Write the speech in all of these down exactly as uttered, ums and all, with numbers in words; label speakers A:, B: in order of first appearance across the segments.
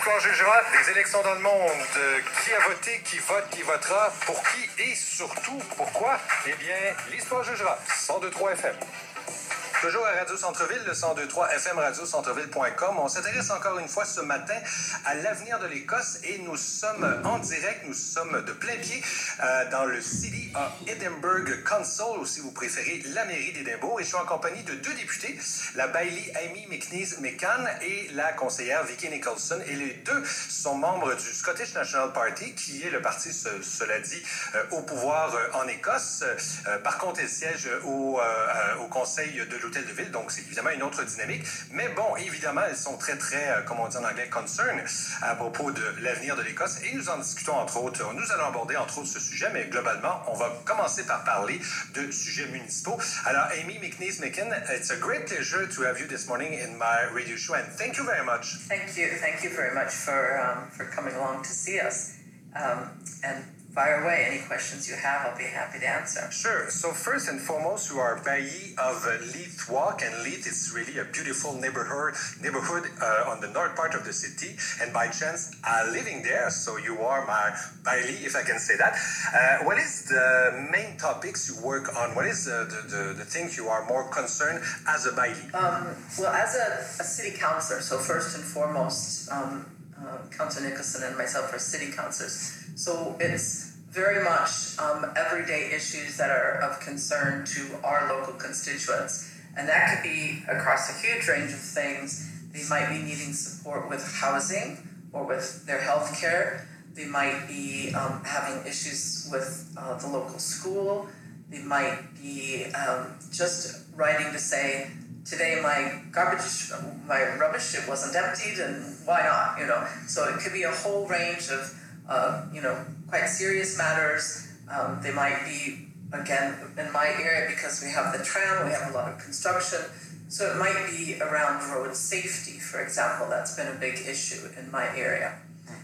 A: L'histoire jugera des élections dans le monde. Qui a voté, qui vote, qui votera, pour qui et surtout pourquoi? Eh bien, l'histoire jugera. cent deux point trois F M. Toujours à Radio Centre-Ville, le cent deux point trois F M, radio centre-ville point com. On s'intéresse encore une fois ce matin à l'avenir de l'Écosse et nous sommes en direct, nous sommes de plein pied euh, dans le City of Edinburgh Council, ou si vous préférez, la mairie d'Édimbourg. Et je suis en compagnie de deux députés, la baillie Amy McNees-McCann et la conseillère Vicky Nicholson. Et les deux sont membres du Scottish National Party, qui est le parti, ce, cela dit, euh, au pouvoir euh, en Écosse. Euh, par contre, ils siègent au, euh, au conseil de l'Hôtel de Ville, donc c'est évidemment une autre dynamique. Mais bon, évidemment, elles sont très, très, euh, comme on dit en anglais, concerned à propos de l'avenir de l'Écosse. Et nous en discutons entre autres, nous allons aborder entre autres ce sujet, mais globalement, on va commencer par parler de sujets municipaux. Alors, Amy McNees-McCann, it's a great pleasure to have you this morning in my radio show, and thank you very much.
B: Thank you. Thank you very much for, um, for coming along to see us. Um, and fire away. Any questions you have, I'll be happy to answer.
A: Sure. So first and foremost, you are baillie of uh, Leith Walk, and Leith is really a beautiful neighborhood neighborhood uh, on the north part of the city. And by chance, I'm living there, so you are my baillie, if I can say that. Uh, what is the main topics you work on? What is uh, the, the the things you are more concerned as a baillie?
B: Um, well, as a, a city councillor, so first and foremost, um, uh, Councillor Nicholson and myself are city councillors. So it's very much um, everyday issues that are of concern to our local constituents. And that could be across a huge range of things. They might be needing support with housing or with their health care. They might be um, having issues with uh, the local school. They might be um, just writing to say, today my garbage, my rubbish, it wasn't emptied, and why not, you know? So it could be a whole range of, uh, you know, quite serious matters. Um, they might be, again, in my area, because we have the tram, we have a lot of construction, so it might be around road safety, for example. That's been a big issue in my area.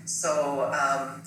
B: So um,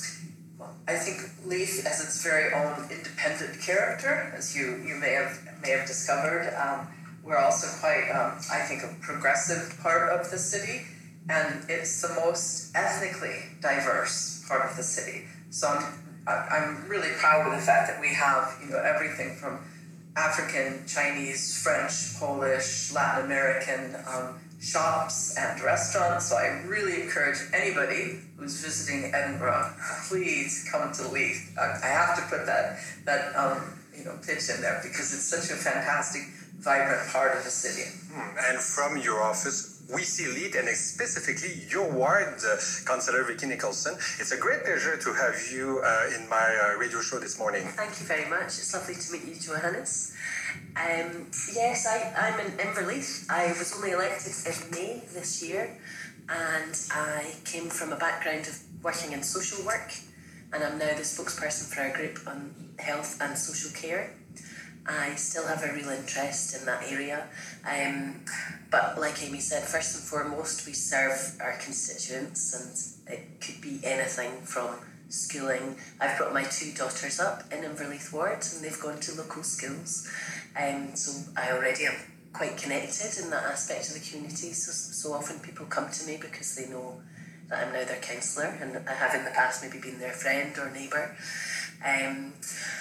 B: I think Leith, as its very own independent character, as you, you may have may have discovered, um, we're also quite, um, I think, a progressive part of the city, and it's the most ethnically diverse part of the city. So I'm, I'm really proud of the fact that we have, you know, everything from African, Chinese, French, Polish, Latin American um, shops and restaurants. So I really encourage anybody who's visiting Edinburgh, please come to Leith. I, I have to put that that um, you know pitch in there because it's such a fantastic, vibrant part of the city.
A: Mm, and from your office, we see Leith, and specifically your ward, uh, Councillor Vicky Nicholson. It's a great pleasure to have you uh, in my uh, radio show this morning.
C: Thank you very much. It's lovely to meet you, Johannes. Um, yes, I, I'm in Inverleith. I was only elected in May this year, and I came from a background of working in social work, and I'm now the spokesperson for our group on health and social care. I still have a real interest in that area, um, but like Amy said, first and foremost, we serve our constituents, and it could be anything from schooling. I've brought my two daughters up in Inverleith Ward, and they've gone to local schools, um, so I already am quite connected in that aspect of the community. So, so often people come to me because they know that I'm now their counsellor, and I have in the past maybe been their friend or neighbour. Um,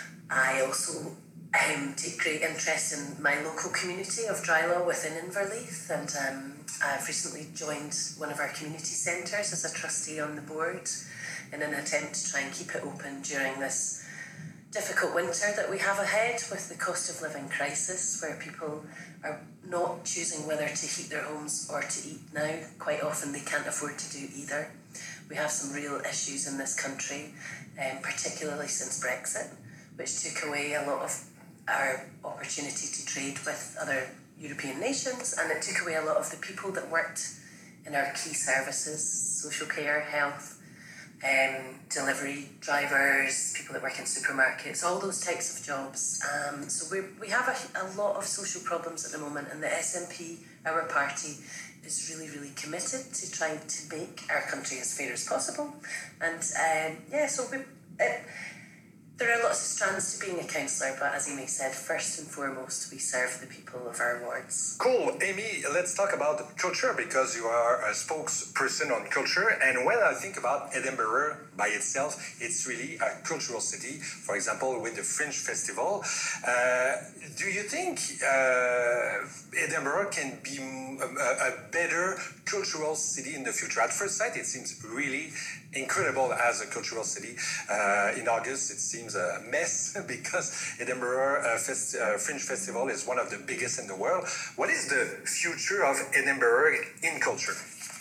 C: I also Um, take great interest in my local community of Drylaw within Inverleith, and um, I've recently joined one of our community centres as a trustee on the board in an attempt to try and keep it open during this difficult winter that we have ahead with the cost of living crisis, where people are not choosing whether to heat their homes or to eat now. Quite often they can't afford to do either. We have some real issues in this country, um, particularly since Brexit, which took away a lot of our opportunity to trade with other European nations, and it took away a lot of the people that worked in our key services, social care, health, um, delivery drivers, people that work in supermarkets, all those types of jobs. Um, so we we have a, a lot of social problems at the moment, and the S N P, our party, is really, really committed to trying to make our country as fair as possible. And um, yeah, so we, it, There are lots of strands to being a councillor, but as Amy said, first and foremost, we serve the people of our wards.
A: Cool. Amy, let's talk about culture because you are a spokesperson on culture. And when I think about Edinburgh by itself, it's really a cultural city. For example, with the Fringe Festival. Uh, do you think uh, Edinburgh can be a, a better cultural city in the future? At first sight, it seems really incredible as a cultural city. Uh, in August, it seems a mess because Edinburgh uh, Fest, uh, Fringe Festival is one of the biggest in the world. What is the future of Edinburgh in culture?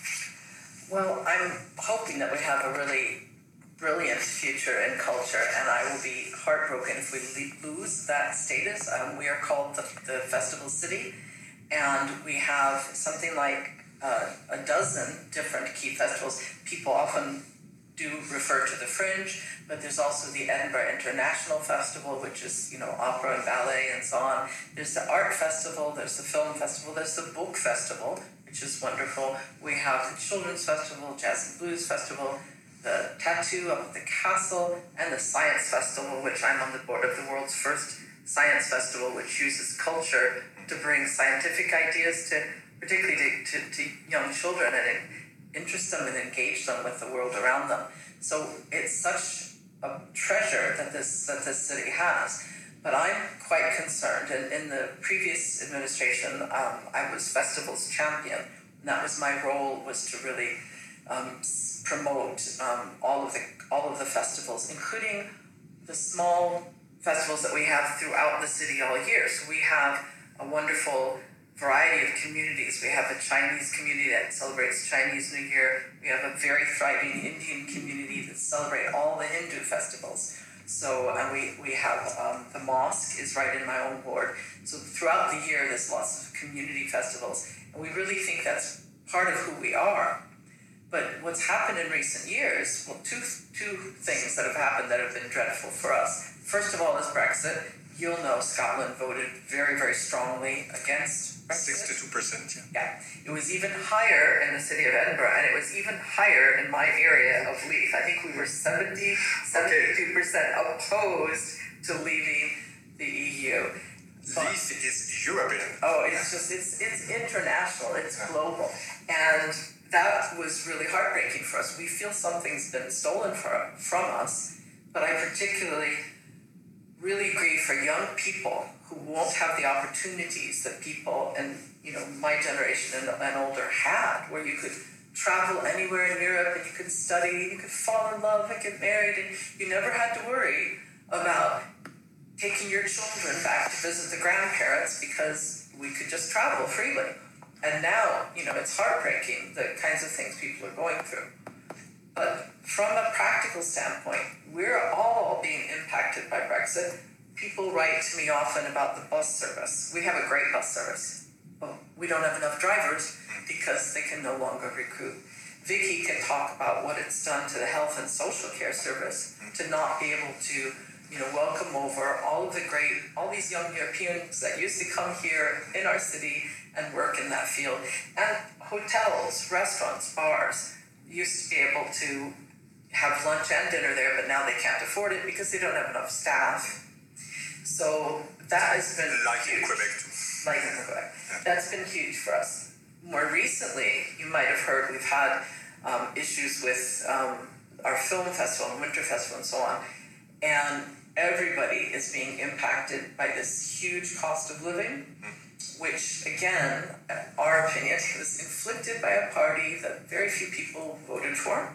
B: Well, I'm hoping that we have a really brilliant future in culture, and I will be heartbroken if we lose that status. Um, we are called the, the Festival City, and we have something like uh, a dozen different key festivals. People often do refer to the Fringe, but there's also the Edinburgh International Festival, which is, you know, opera and ballet and so on. There's the Art Festival, there's the Film Festival, there's the Book Festival, which is wonderful. We have the Children's Festival, Jazz and Blues Festival, the Tattoo up at the Castle, and the Science Festival, which I'm on the board of, the world's first science festival, which uses culture to bring scientific ideas to, particularly to, to, to young children, and it, interest them and engage them with the world around them. So it's such a treasure that this that this city has. But I'm quite concerned, and in the previous administration, um, I was festivals champion, and that was my role, was to really um, promote um, all of the all of the festivals, including the small festivals that we have throughout the city all year. So we have a wonderful variety of communities. We have a Chinese community that celebrates Chinese New Year. We have a very thriving Indian community that celebrate all the Hindu festivals. So, and we, we have, um, the mosque is right in my own ward. So throughout the year, there's lots of community festivals. And we really think that's part of who we are. But what's happened in recent years, well, two, two things that have happened that have been dreadful for us. First of all is Brexit. You'll know Scotland voted very, very strongly against Brexit.
A: sixty-two percent, yeah.
B: Yeah. It was even higher in the city of Edinburgh, and it was even higher in my area of Leith. I think we were seventy, seventy-two percent opposed to leaving the E U.
A: But Leith is European.
B: Oh, it's just, it's, it's international, it's global. And that was really heartbreaking for us. We feel something's been stolen for, from us, but I particularly really grieve for young people who won't have the opportunities that people and, you know, my generation and, and older had, where you could travel anywhere in Europe and you could study, you could fall in love and get married, and you never had to worry about taking your children back to visit the grandparents because we could just travel freely. And now, you know, it's heartbreaking, the kinds of things people are going through. But from a practical standpoint, we're all being impacted by Brexit. People write to me often about the bus service. We have a great bus service, but we don't have enough drivers because they can no longer recruit. Vicky can talk about what it's done to the health and social care service to not be able to, you know, welcome over all of the great, all these young Europeans that used to come here in our city and work in that field. And hotels, restaurants, bars used to be able to have lunch and dinner there, but now they can't afford it because they don't have enough staff. So that has been
A: like
B: huge.
A: in Quebec too.
B: Like in Quebec. Yeah. That's been huge for us. More recently, you might have heard we've had um, issues with um, our film festival and winter festival and so on. And everybody is being impacted by this huge cost of living, which, again, in our opinion, was inflicted by a party that very few people voted for.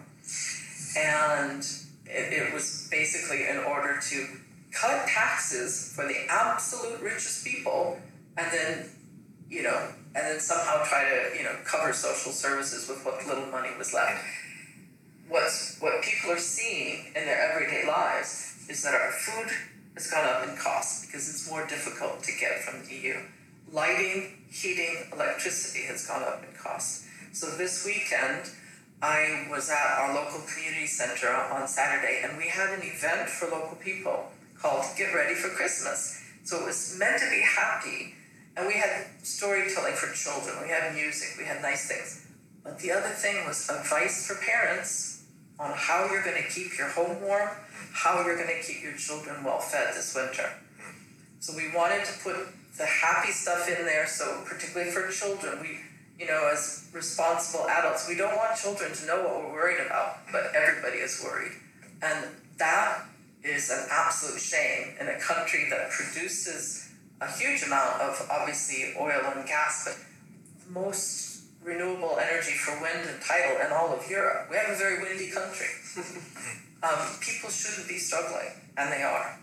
B: And it, it was basically in order to cut taxes for the absolute richest people, and then, you know, and then somehow try to, you know, cover social services with what little money was left. What's, what people are seeing in their everyday lives is that our food has gone up in cost because it's more difficult to get from the E U. Lighting, heating, electricity has gone up in cost. So this weekend, I was at our local community center on Saturday, and we had an event for local people called Get Ready for Christmas. So it was meant to be happy, and we had storytelling for children, we had music, we had nice things. But the other thing was advice for parents on how you're going to keep your home warm, how you're going to keep your children well fed this winter. So we wanted to put the happy stuff in there, so particularly for children, we, you know, as responsible adults, we don't want children to know what we're worried about, but everybody is worried. And that is an absolute shame in a country that produces a huge amount of, obviously, oil and gas, but most renewable energy for wind and tidal in all of Europe. We have a very windy country. um, people shouldn't be struggling, and they are.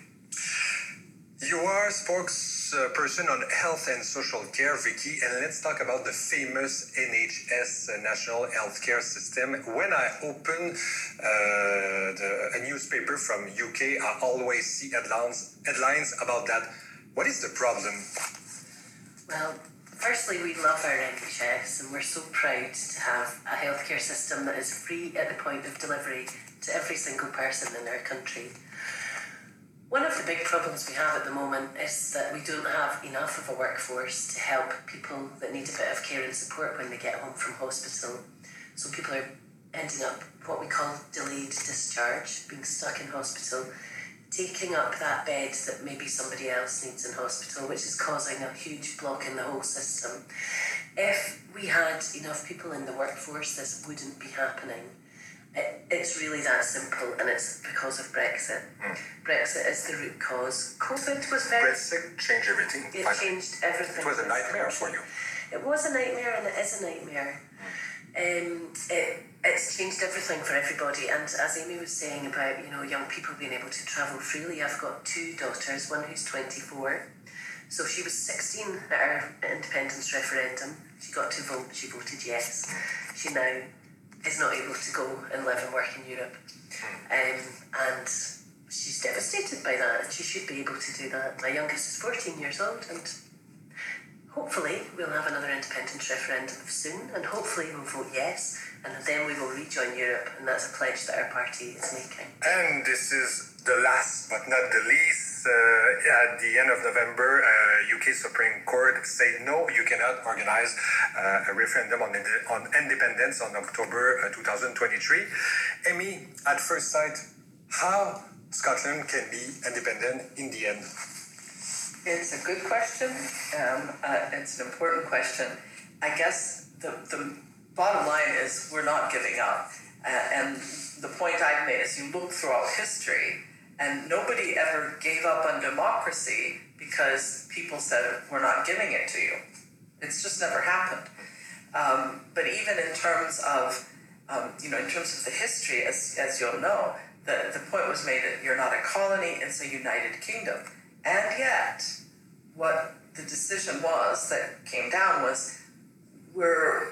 A: You are spokesperson on health and social care, Vicky, and let's talk about the famous N H S uh, National Healthcare System. When I open uh, the, a newspaper from U K, I always see headlines, headlines about that. What is the problem?
C: Well, firstly, we love our N H S and we're so proud to have a healthcare system that is free at the point of delivery to every single person in our country. One of the big problems we have at the moment is that we don't have enough of a workforce to help people that need a bit of care and support when they get home from hospital. So people are ending up what we call delayed discharge, being stuck in hospital, taking up that bed that maybe somebody else needs in hospital, which is causing a huge block in the whole system. If we had enough people in the workforce, this wouldn't be happening. It, it's really that simple, and it's because of Brexit. Mm. Brexit is the root cause. COVID was very...
A: Brexit changed everything.
C: It finally. changed everything.
A: It was a nightmare for you.
C: It was a nightmare, and it is a nightmare. Mm. Um, it, it's changed everything for everybody, and as Amy was saying about, you know, young people being able to travel freely, I've got two daughters, one who's twenty-four. So she was sixteen at our independence referendum. She got to vote, she voted yes. She now is not able to go and live and work in Europe. Um, and she's devastated by that, and she should be able to do that. My youngest is fourteen years old, and hopefully we'll have another independence referendum soon, and hopefully we'll vote yes, and then we will rejoin Europe, and that's a pledge that our party is making.
A: And this is the last but not the least. Uh, at the end of November, uh, U K Supreme Court said no, you cannot organize uh, a referendum on, on independence on October uh, twenty twenty-three. Amy, at first sight, how Scotland can be independent in the end?
B: It's a good question. Um, uh, it's an important question. I guess the, the bottom line is we're not giving up. Uh, and the point I've made is you look throughout history, and nobody ever gave up on democracy because people said, we're not giving it to you. It's just never happened. Um, but even in terms of, um, you know, in terms of the history, as, as you'll know, the, the point was made that you're not a colony, it's a united kingdom. And yet, what the decision was that came down was, we're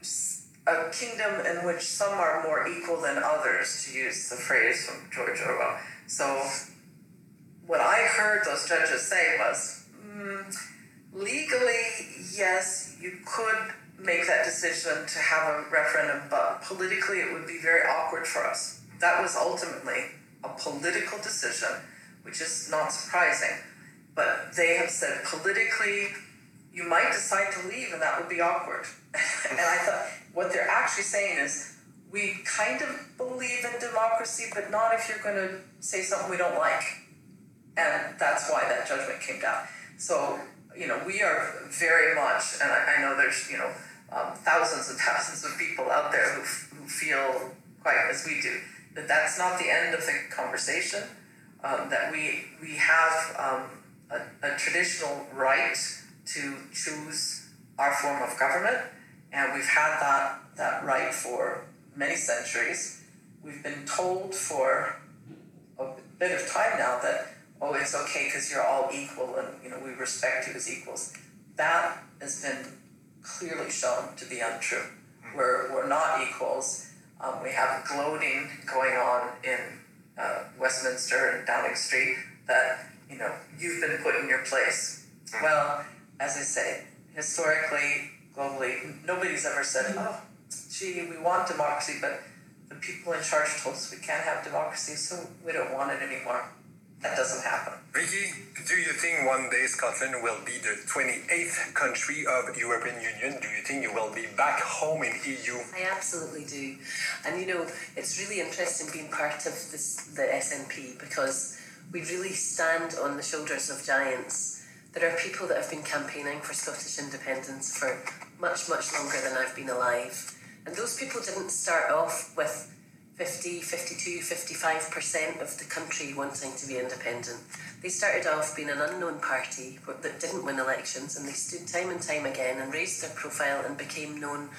B: a kingdom in which some are more equal than others, to use the phrase from George Orwell. So what I heard those judges say was, mm, legally, yes, you could make that decision to have a referendum, but politically it would be very awkward for us. That was ultimately a political decision, which is not surprising. But they have said politically, you might decide to leave and that would be awkward. And I thought, what they're actually saying is, we kind of believe in democracy, but not if you're going to say something we don't like. And that's why that judgment came down. So, you know, we are very much, and I, I know there's, you know, um, thousands and thousands of people out there who, f- who feel quite as we do, that that's not the end of the conversation, um, that we, we have um, a, a traditional right to choose our form of government, and we've had that, that right for many centuries. We've been told for a bit of time now that, oh, it's okay because you're all equal and, you know, we respect you as equals. That has been clearly shown to be untrue. We're, we're not equals. Um, we have gloating going on in uh, Westminster and Downing Street that, you know, you've been put in your place. Well, as I say, historically, globally, nobody's ever said, oh, gee, we want democracy, but the people in charge told us we can't have democracy, so we don't want it anymore. that doesn't happen.
A: Vicky, do you think one day Scotland will be the twenty-eighth country of the European Union? Do you think you will be back home in E U?
C: I absolutely do. And you know, it's really interesting being part of this, the S N P, because we really stand on the shoulders of giants. There are people that have been campaigning for Scottish independence for much, much longer than I've been alive. And those people didn't start off with fifty, fifty-two, fifty-five percent of the country wanting to be independent. They started off being an unknown party that didn't win elections, and they stood time and time again and raised their profile and became known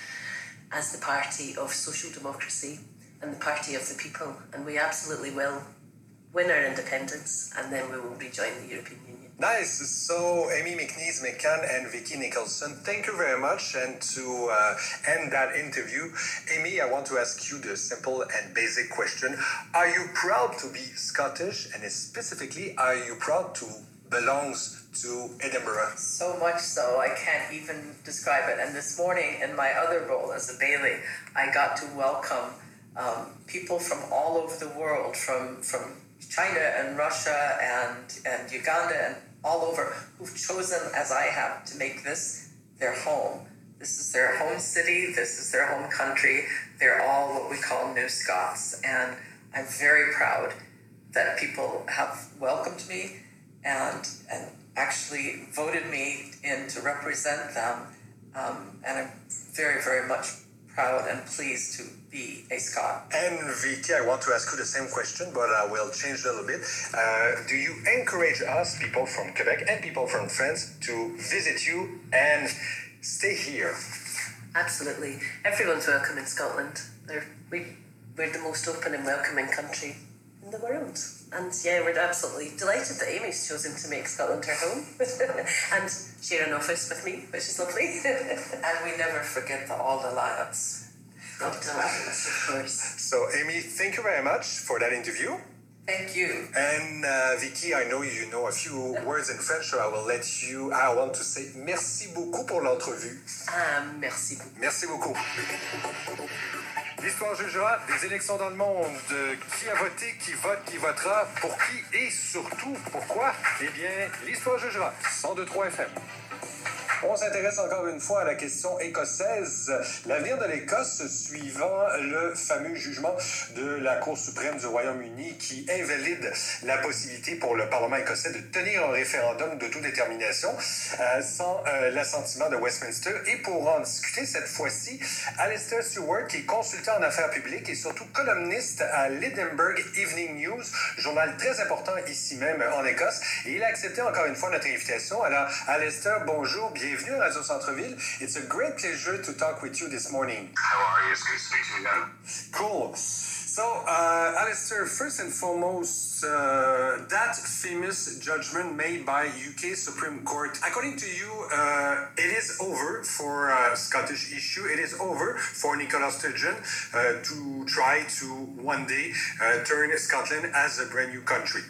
C: as the party of social democracy and the party of the people. And we absolutely will win our independence, and then we will rejoin the European Union.
A: Nice. So, Amy McNees McCann and Vicky Nicholson, thank you very much. And to uh, end that interview, Amy, I want to ask you the simple and basic question. Are you proud to be Scottish? And specifically, are you proud to belong to Edinburgh?
B: So much so, I can't even describe it. And this morning, in my other role as a Bailey, I got to welcome um, people from all over the world, from, from China and Russia and, and Uganda and all over, who've chosen, as I have, to make this their home. This is their home city, this is their home country. They're all what we call New Scots. And I'm very proud that people have welcomed me and, and actually voted me in to represent them. Um, and I'm very, very much proud and pleased to be a Scot.
A: And Vicky, I want to ask you the same question, but I will change a little bit. Uh, do you encourage us, people from Quebec and people from France, to visit you and stay here?
C: Absolutely. Everyone's welcome in Scotland. They're, we, we're the most open and welcoming country in the world. And yeah, we're absolutely delighted that Amy's chosen to make Scotland her home and share an office with me, which is lovely.
B: And we never forget the Auld Alliance.
C: Of course.
A: So, Amy, thank you very much for that interview.
B: Thank you.
A: And uh, Vicky, I know you know a few words in French, so I will let you. I want to say merci beaucoup pour l'entrevue.
C: Ah, merci beaucoup.
A: Merci beaucoup. L'histoire jugera des élections dans le monde. Qui a voté, qui vote, qui votera, pour qui et surtout pourquoi? Eh bien, l'histoire jugera. cent deux point trois F M. On s'intéresse encore une fois à la question écossaise. L'avenir de l'Écosse suivant le fameux jugement de la Cour suprême du Royaume-Uni qui invalide la possibilité pour le Parlement écossais de tenir un référendum d'autodétermination euh, sans euh, l'assentiment de Westminster. Et pour en discuter cette fois-ci, Alistair Stewart, qui est consultant en affaires publiques et surtout columniste à l'Edinburgh Evening News, journal très important ici même en Écosse. Et il a accepté encore une fois notre invitation. Alors, Alistair, bonjour, bienvenue. Bienvenue à Radio Centre-Ville. It's a great pleasure to talk with you this morning.
D: How are you? It's good to speak to you again.
A: Cool. So, uh, Alistair, first and foremost, uh, that famous judgment made by U K Supreme Court, according to you, uh, it is over for a Scottish issue. It is over for Nicola Sturgeon uh, to try to one day uh, turn Scotland as a brand new country.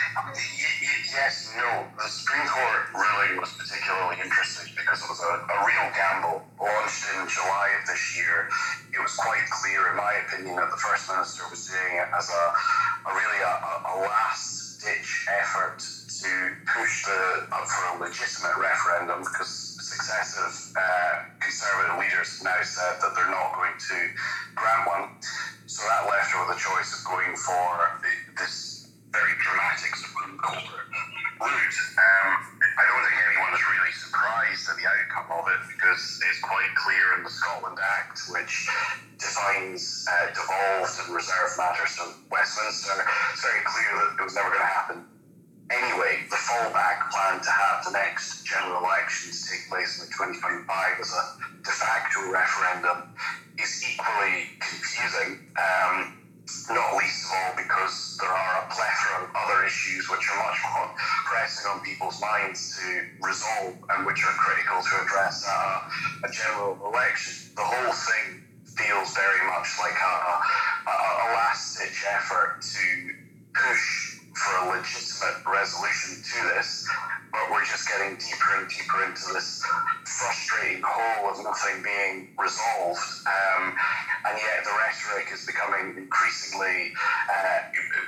D: Yes, no. The Supreme Court ruling was particularly interesting because it was a, a real gamble. Launched in July of this year, it was quite clear, in my opinion, that the First Minister was doing it as a, a really a, a last-ditch effort to push the up for a legitimate referendum because successive uh, Conservative leaders have now said that they're not going to grant one. So that left her with a choice of going for this very dramatic Supreme Court route. Um, I don't think anyone is really surprised at the outcome of it because it's quite clear in the Scotland Act, which defines uh, devolved and reserved matters to Westminster. It's very clear that it was never going to happen. Anyway, the fallback plan to have the next general elections take place in twenty twenty-five as a de facto referendum is equally confusing. Um, Not least of all because there are a plethora of other issues which are much more pressing on people's minds to resolve and which are critical to address at a general election. The whole thing feels very much like a, a, a last-ditch effort to push for a legitimate resolution to this, but we're just getting deeper and deeper into this frustrating hole of nothing being resolved. Um, and yet the rhetoric is becoming increasingly uh,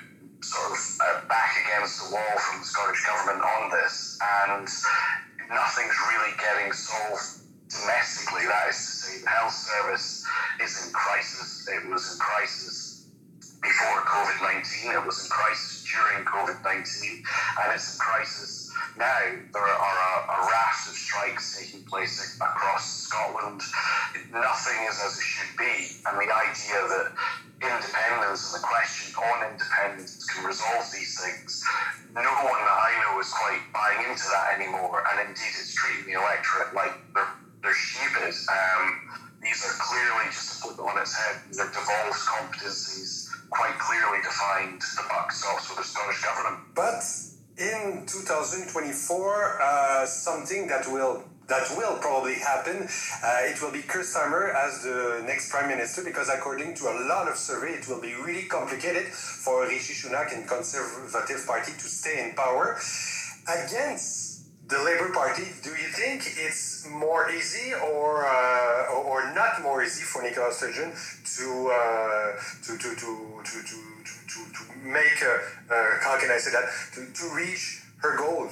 D: sort of uh, back against the wall from the Scottish Government on this, and nothing's really getting solved domestically. That is to say, the health service is in crisis. It was in crisis before COVID nineteen. It was in crisis during COVID nineteen, and it's in crisis now. There are a, a raft of strikes taking place across Scotland. Nothing is as it should be, and the idea that independence and the question on independence can resolve these things, no one that I know is quite buying into that anymore, and indeed it's treating the electorate like they're, they're stupid. Um, these are clearly, just to flip it on its head, they're devolved competencies, quite clearly defined. The buck stops with the Scottish Government.
A: But in two thousand twenty-four, uh, something that will that will probably happen, uh, it will be Keir Starmer as the next Prime Minister, because according to a lot of surveys, it will be really complicated for Rishi Sunak and Conservative Party to stay in power against the Labour Party. Do you think it's more easy or uh, or not more easy for Nicola Sturgeon to uh, to, to, to, to, to, to, to make, uh, uh, how can I say that, to, to reach her goal?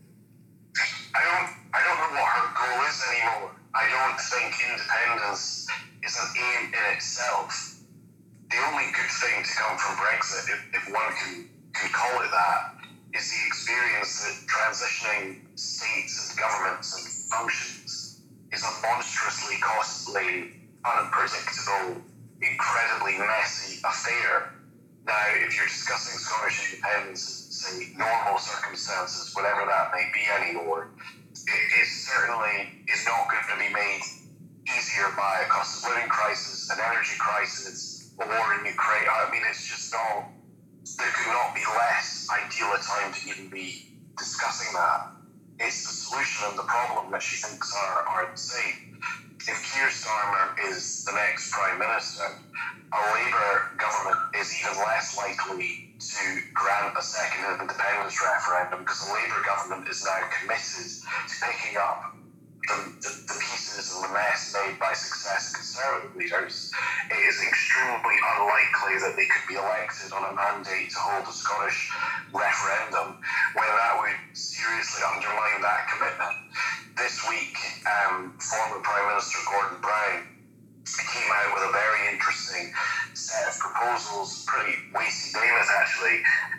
D: I don't, I don't know what her goal is anymore. I don't think independence is an aim in itself. The only good thing to come from Brexit, if, if one can, can call it that, is the experience that transitioning states and governments and functions is a monstrously costly, unpredictable, incredibly messy affair. Now, if you're discussing Scottish independence, say, normal circumstances, whatever that may be anymore, it, it certainly is not going to be made easier by a cost of living crisis, an energy crisis, a war in Ukraine. I mean, it's just not, there could not be less ideal a time to even be discussing that. It's the solution and the problem that she thinks are, are the same. If Keir Starmer is the next Prime Minister, a Labour government is even less likely to grant a second independence referendum, because the Labour government is now committed to picking up the, the, the pieces and the mess made by successive Conservative leaders. It is extremely unlikely that they could be elected on a mandate to hold a Scottish referendum, when that would seriously undermine that commitment. This week, um, former Prime Minister Gordon Brown came out with a very interesting set of proposals, pretty wasty behemoth actually,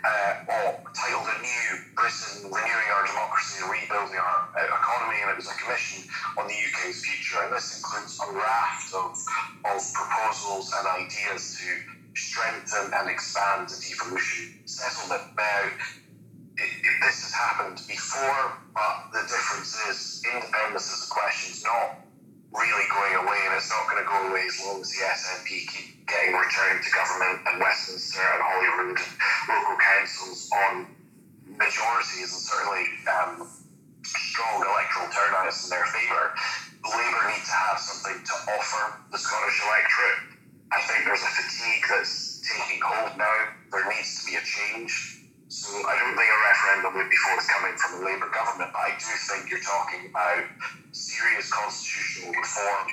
D: uh, titled A New Britain, Renewing Our Democracy and Rebuilding Our Economy, and it was a commission on the U K's future, and this includes a raft of, of proposals and ideas to strengthen and expand the devolution settlement. Now, it, it, this has happened before, but the difference is independence as a question is not really going away, and it's not going to go away as long as the S N P keep getting returned to government and Westminster and Holyrood and local councils on majorities and certainly um, strong electoral turnouts in their favour. Labour need to have something to offer the Scottish electorate. I think there's a fatigue that's taking hold now. There needs to be a change. So I don't think a referendum would be forthcoming from the Labour government, but I do think you're talking about serious constitutional reform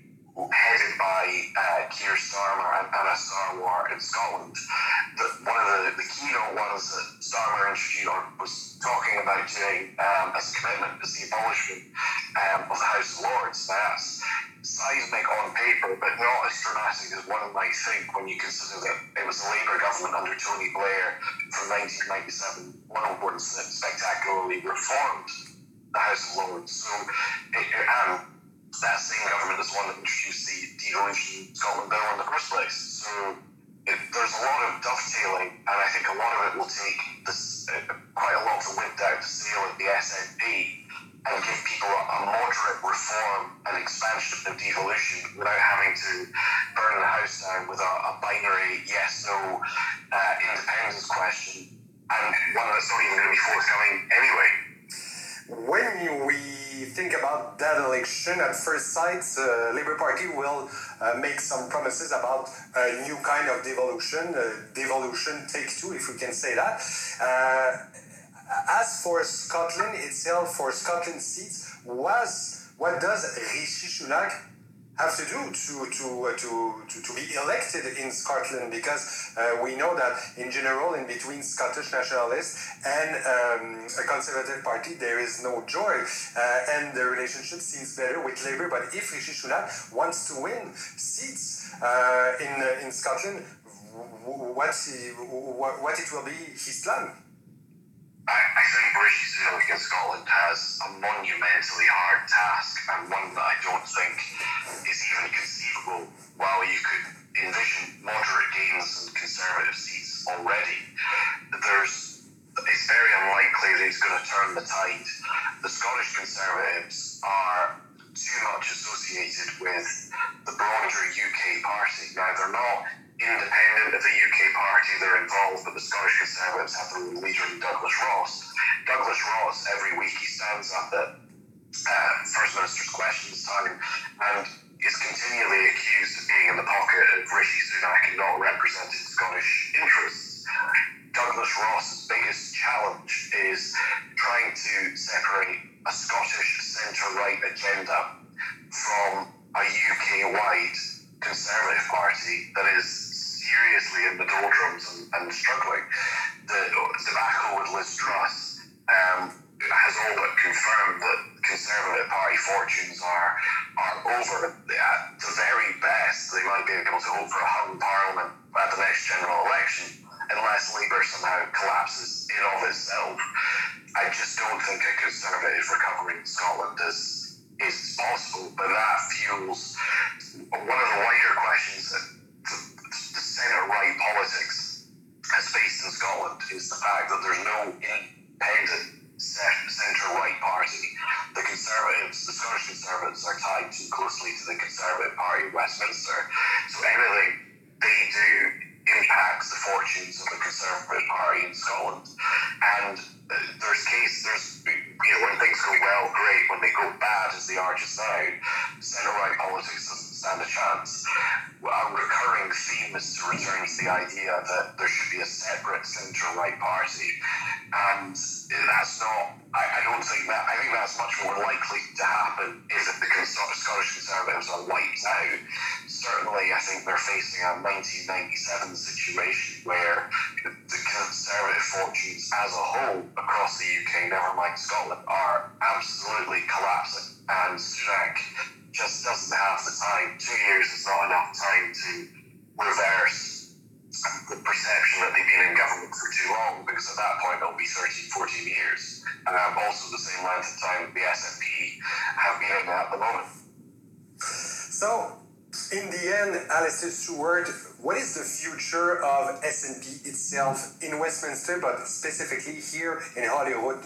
D: headed by uh, Keir Starmer and Anna Sarwar in Scotland. The, one of the, the keynote ones that Starmer introduced or was talking about doing um, as a commitment is the abolishment um, of the House of Lords. Now, that's seismic on paper, but not as dramatic as one might think when you consider that it was the Labour government under Tony Blair from nineteen ninety-seven, one of them that spectacularly reformed the House of Lords. So, it, it, and that same government is one that introduced the Devolution Scotland Bill in the first place. So, it, there's a lot of dovetailing, and I think a lot of it will take this, uh, quite a lot of the wind out to sail at the S N P and give people a, a moderate reform and expansion of devolution without having to burn the house down with a, a binary yes-no uh, independence question, and one that's not even going to be forthcoming anyway.
A: When we think about that election, at first sight, the uh, Labour Party will uh, make some promises about a new kind of devolution, uh, devolution take two, if we can say that. Uh, as for Scotland itself, for Scotland seats, was what does Rishi Sunak have to do to to uh, to, to to be elected in Scotland, because uh, we know that in general, in between Scottish nationalists and um, a Conservative Party, there is no joy, uh, and the relationship seems better with Labour. But if Rishi Sunak wants to win seats uh, in uh, in Scotland, what what what it will be his plan?
D: I, I think Rishi Sunak in Scotland has a monumentally hard task, and one that I don't think is even conceivable. While you could envision moderate gains in Conservative seats already, there's it's very unlikely that he's going to turn the tide. The Scottish Conservatives are too much associated with the broader U K party. Now, they're not independent of the U K party, they're involved, but the Scottish Conservatives have their leader in Douglas Ross. Douglas Ross, every week he stands up at uh, First Minister's Questions time and is continually accused of being in the pocket of Rishi Sunak and not representing Scottish interests. Douglas Ross's biggest challenge is trying to separate a Scottish centre-right agenda from a U K-wide Conservative Party that is seriously in the doldrums and, and struggling. The debacle with Liz Truss um, has all but confirmed that Conservative Party fortunes are are over. At the very best, they might be able to hope for a hung parliament at the next general election, unless Labour somehow collapses in of itself. I just don't think a Conservative recovery in Scotland is is possible, but that fuels one of the wider questions that the, the centre-right politics has faced in Scotland is the fact that there's no independent centre-right party. The Conservatives, the Scottish Conservatives, are tied too closely to the Conservative Party of Westminster, so anything they do impacts the fortunes of the Conservative Party in Scotland. And uh, there's case, there's, you know, when things go well, great. When they go bad, as they are just now, centre-right politics doesn't stand a chance. Well, a recurring theme is to return to the idea that there should be a separate centre-right party. And that's not, I, I don't think that, I think that's much more likely to happen if the Scottish Conservatives are wiped out. Certainly, I think they're facing a nineteen ninety-seven situation where the Conservative fortunes as a whole across the U K, never mind Scotland, are absolutely collapsing. And Sunak just doesn't have the time. Two years is not enough time to reverse the perception that they've been in government for too long, because at that point it'll be thirteen, fourteen years. Um, also the same length of time the S N P have been in at the moment.
A: So, in the end, Alistair Stewart, what is the future of S N P itself in Westminster, but specifically here in Holyrood?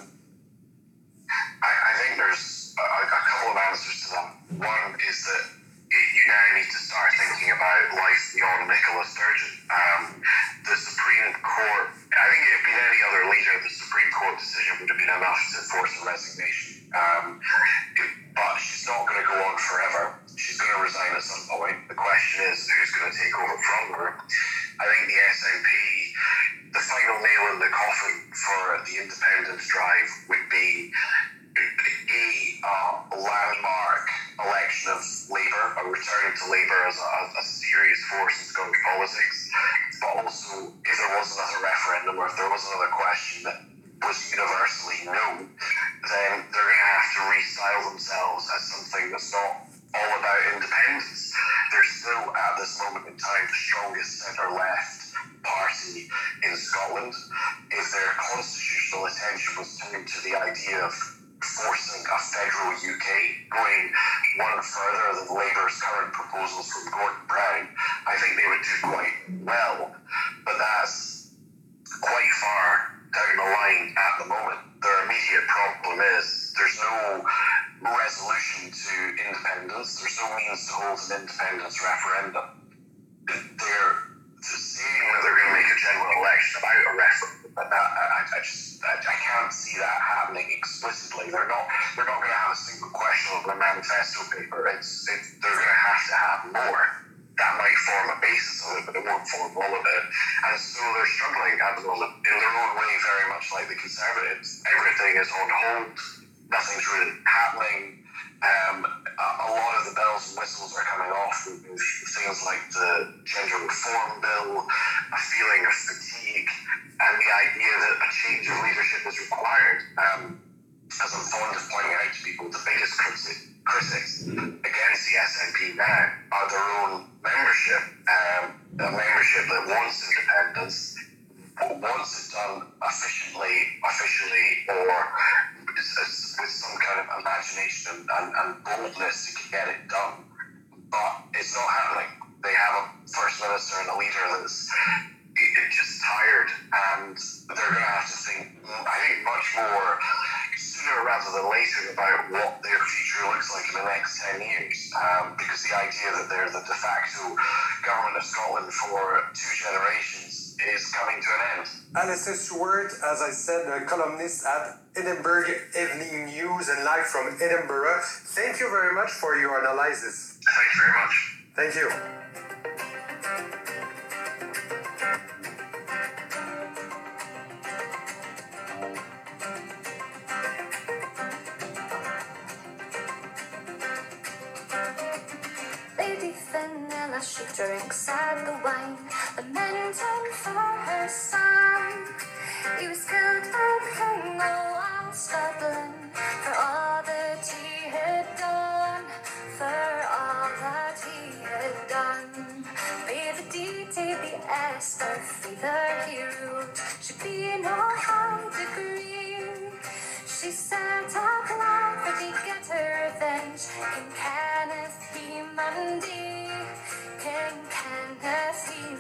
D: I, I think there's a, a couple of answers to that. One is that you now need to start thinking about life beyond Nicola Sturgeon. Um, the Supreme Court, I think if it had been any other leader, the Supreme Court decision would have been enough to force a resignation. Um, it, but she's not going to go on forever. She's going to resign at some point. The question is, who's going to take over from her? I think the S N P, the final nail in the coffin for the independence drive would be a uh, landmark election of Labour, a return to Labour as a, a serious force in Scottish politics. But also, if there was another referendum or if there was another question that was universally no, then they're going to have to restyle themselves as something that's not all about independence. They're still, at this moment in time, the strongest centre-left party in Scotland. If their constitutional attention was turned to the idea of forcing a federal U K, going one further than Labour's current proposals from Gordon Brown, I think they would do quite well. But that's quite far down the line at the moment. Their immediate problem is there's no resolution to independence, there's no means to hold an independence referendum. They're saying that they're going to make a general election about a referendum, but that, I, I just I, I can't see that happening explicitly. They're not they're not going to have a single question on their manifesto paper. It's it, they're going to have to have more. That might form a basis of it, but it won't form all of it. And so they're struggling at the moment in their own way, very much like the Conservatives. Everything is on hold. Nothing's really happening. Um, a, a lot of the bells and whistles are coming off with, with things like the gender reform bill, a feeling of fatigue, and the idea that a change of leadership is required. Um, as I'm fond of pointing out to people, the biggest critics, critics against the S N P now are their own membership, um, a membership that wants independence, wants it done efficiently, officially, or with some kind of imagination and, and boldness to get it done. But it's not happening. They have a first minister and a leader that's just tired, and they're going to have to think, I think, much more sooner rather than later about what their future looks like in the next ten years. Um, because the idea that they're the de facto government of Scotland for two generations is coming to an end.
A: Alistair Stewart, as I said, a columnist at Edinburgh Evening News and live from Edinburgh. Thank you very much for your analysis.
D: Thank you very much.
A: Thank you.
E: Lady Fenella, she drinks at the wine, lamenting for her son. He was killed by the king of Scotland for all that he had done, for all that he had done. By the D T the S, their feather he ruled, should be no high degree. She set up life for to get her revenge. King Kenneth he Mundy, King Kenneth he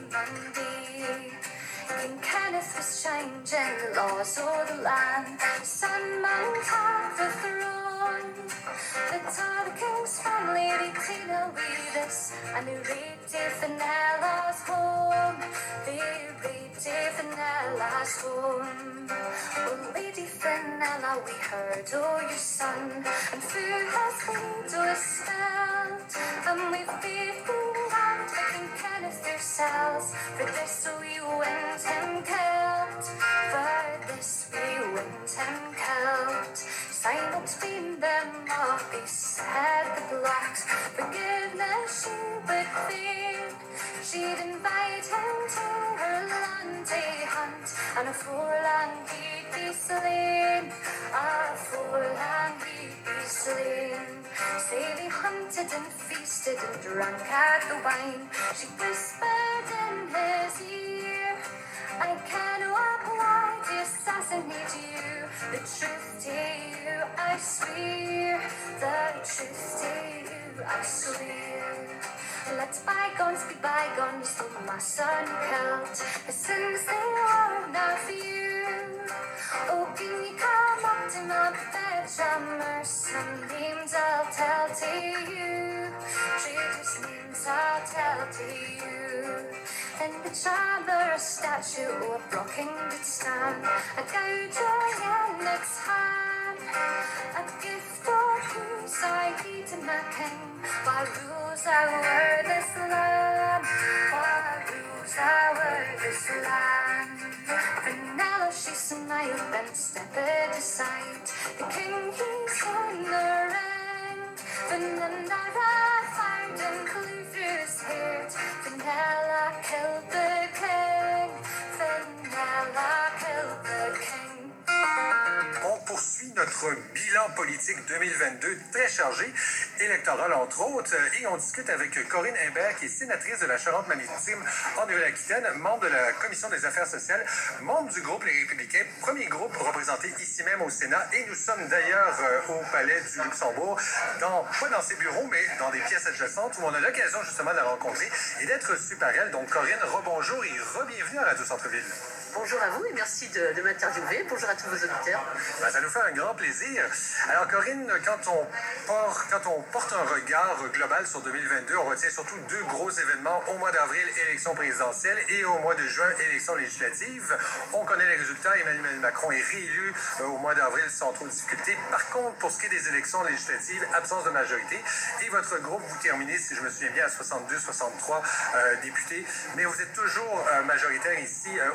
E: Mundy. King Kenneth was changing the laws of the land. Son man took the throne. The all the king's family they deal with this, and they raped Fenella's home. They raped Fenella's home. Oh, Lady Fenella, we heard oh your son, and through his feet was spelled, and we've been out with King Kenneth yourselves. For this we went him killed, for this we went him killed. Sign between them all, they said the blacks forgiveness she would feel. She'd invite him to her Lundy hunt, and a foreland he'd be slain, a foreland he'd be slain. Say they hunted and feasted and drank at the wine. She whispered in his ear, I cannot lie to assassinate you. The truth to you I swear, the truth to you I swear. Let bygones be bygones, though my son killed. The sins they were not for you. Oh, can you come up to my bedchamber? Some names I'll tell to you. Traitors' names I'll tell to you. In the chamber a statue of blocking did stand, a gouger in its hand, a gift of whose I to my king. Why rules over this land? Why rules over this land? Fenella she smiled and stepped aside. The king he's in the ring. Fenella fired and flew through his head. Fenella killed the king. Fenella killed the king.
A: On poursuit notre bilan politique deux mille vingt-deux très chargé, électoral entre autres, et on discute avec Corinne Imbert, qui est sénatrice de la Charente-Maritime en Nouvelle-Aquitaine, membre de la Commission des affaires sociales, membre du groupe Les Républicains, premier groupe représenté ici même au Sénat, et nous sommes d'ailleurs euh, au Palais du Luxembourg, dans, pas dans ses bureaux, mais dans des pièces adjacentes, où on a l'occasion justement de la rencontrer et d'être reçu par elle. Donc Corinne, rebonjour et re-bienvenue à Radio Centre-Ville.
F: Bonjour à vous et merci de, de m'interviewer. Bonjour à tous vos auditeurs.
A: Ben, ça nous fait un grand plaisir. Alors Corinne, quand on, porte, quand on porte un regard global sur deux mille vingt-deux, on retient surtout deux gros événements. Au mois d'avril, élection présidentielle, et au mois de juin, élection législative. On connaît les résultats. Emmanuel Macron est réélu euh, au mois d'avril sans trop de difficultés. Par contre, pour ce qui est des élections législatives, absence de majorité. Et votre groupe, vous terminez, si je me souviens bien, à soixante-deux soixante-trois euh, députés. Mais vous êtes toujours euh, majoritaire ici euh, au Sénat.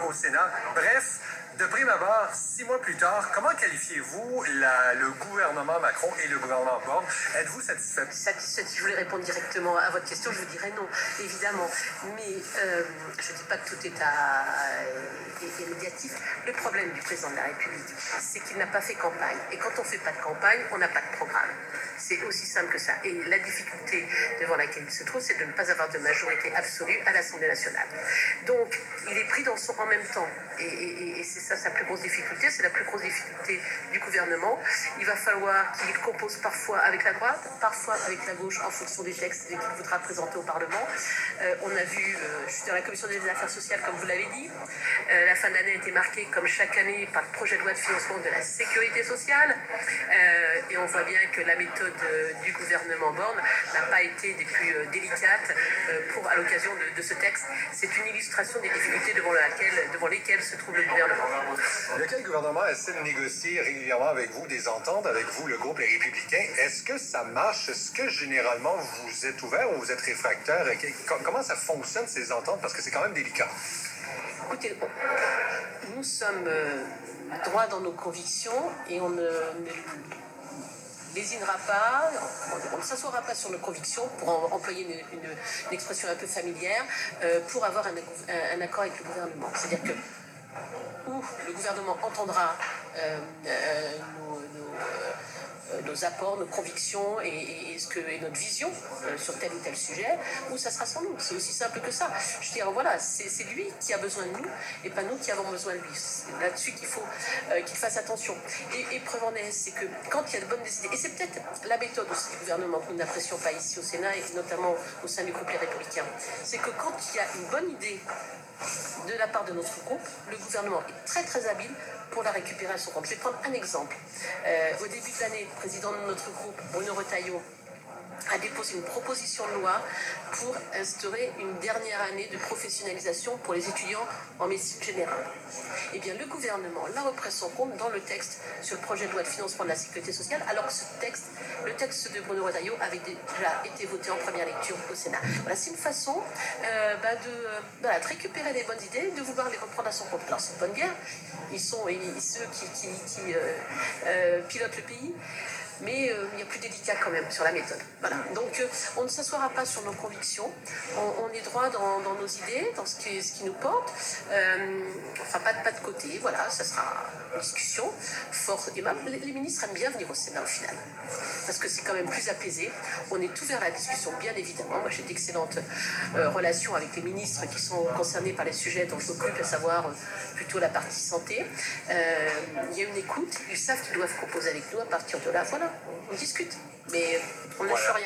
A: Sénat. Bref, de prime abord, six mois plus tard, comment qualifiez-vous la- le gouvernement Macron et le gouvernement Borne? Êtes-vous satisfait?
F: Satisfaite, si je voulais répondre directement à votre question, je vous dirais non, évidemment. Mais euh, je ne dis pas que tout est, à, est, est médiatif. Le problème du président de la République, c'est qu'il n'a pas fait campagne. Et quand on ne fait pas de campagne, on n'a pas de programme. C'est aussi simple que ça. Et la difficulté devant laquelle il se trouve, c'est de ne pas avoir de majorité absolue à l'Assemblée nationale. Donc, il est pris dans son en même temps. Et, et, et c'est ça sa plus grosse difficulté, c'est la plus grosse difficulté du gouvernement. Il va falloir qu'il compose parfois avec la droite, parfois avec la gauche, en fonction des textes qu'il voudra présenter au Parlement. Euh, on a vu, euh, je suis dans la commission des affaires sociales, comme vous l'avez dit, euh, la fin d'année a été marquée, comme chaque année, par le projet de loi de financement de la sécurité sociale. Euh, et on voit bien que la méthode euh, du gouvernement Borne n'a pas été des plus euh, délicates euh, pour, à l'occasion de, de ce texte. C'est une illustration des difficultés devant, laquelle, devant lesquelles se trouve le gouvernement.
A: Lequel gouvernement essaie de négocier régulièrement avec vous des ententes, avec vous, le groupe Les Républicains? Est-ce que ça marche? Est-ce que généralement vous êtes ouvert ou vous êtes réfractaire? Comment ça fonctionne ces ententes? Parce que c'est quand même délicat.
F: Écoutez, nous sommes euh, droits dans nos convictions et on ne, ne lésinera pas, on ne s'assoira pas sur nos convictions, pour en, employer une, une, une expression un peu familière, euh, pour avoir un, un, un accord avec le gouvernement. C'est-à-dire que où le gouvernement entendra euh, euh, nos, nos, euh, nos apports, nos convictions et, et, et, ce que, et notre vision euh, sur tel ou tel sujet, ou ça sera sans nous. C'est aussi simple que ça. Je veux dire, voilà, c'est, c'est lui qui a besoin de nous et pas nous qui avons besoin de lui. C'est là-dessus qu'il faut euh, qu'il fasse attention. Et, et preuve en est, c'est que quand il y a de bonnes idées, et c'est peut-être la méthode aussi du gouvernement que nous n'apprécions pas ici au Sénat et notamment au sein du groupe Les Républicains, c'est que quand il y a une bonne idée de la part de notre groupe, le gouvernement est très très habile pour la récupérer à son compte. Je vais prendre un exemple. Euh, au début de l'année, le président de notre groupe, Bruno Retailleau, a déposé une proposition de loi pour instaurer une dernière année de professionnalisation pour les étudiants en médecine générale. Eh bien, le gouvernement l'a repris à son compte dans le texte sur le projet de loi de financement de la sécurité sociale, alors que ce texte, le texte de Bruno Retailleau avait déjà été voté en première lecture au Sénat. Voilà, c'est une façon euh, bah de, euh, voilà, de récupérer des bonnes idées, de vouloir les reprendre à son compte. Alors, c'est une bonne guerre. Ils sont ils, ceux qui, qui, qui euh, euh, pilotent le pays. Mais euh, il y a plus délicat quand même sur la méthode. Voilà. Donc euh, on ne s'assoira pas sur nos convictions, on, on est droit dans, dans nos idées, dans ce qui, ce qui nous porte, euh, enfin pas de, pas de côté, voilà, ça sera une discussion forte. Et même, les, les ministres aiment bien venir au Sénat au final, parce que c'est quand même plus apaisé, on est ouvert à la discussion bien évidemment. Moi j'ai d'excellentes euh, relations avec les ministres qui sont concernés par les sujets dont je m'occupe, à savoir euh, plutôt la partie santé. Euh, il y a une écoute, ils savent qu'ils doivent proposer avec nous à partir de là, voilà. On discute, mais on ne lâche
A: Voilà.
F: rien.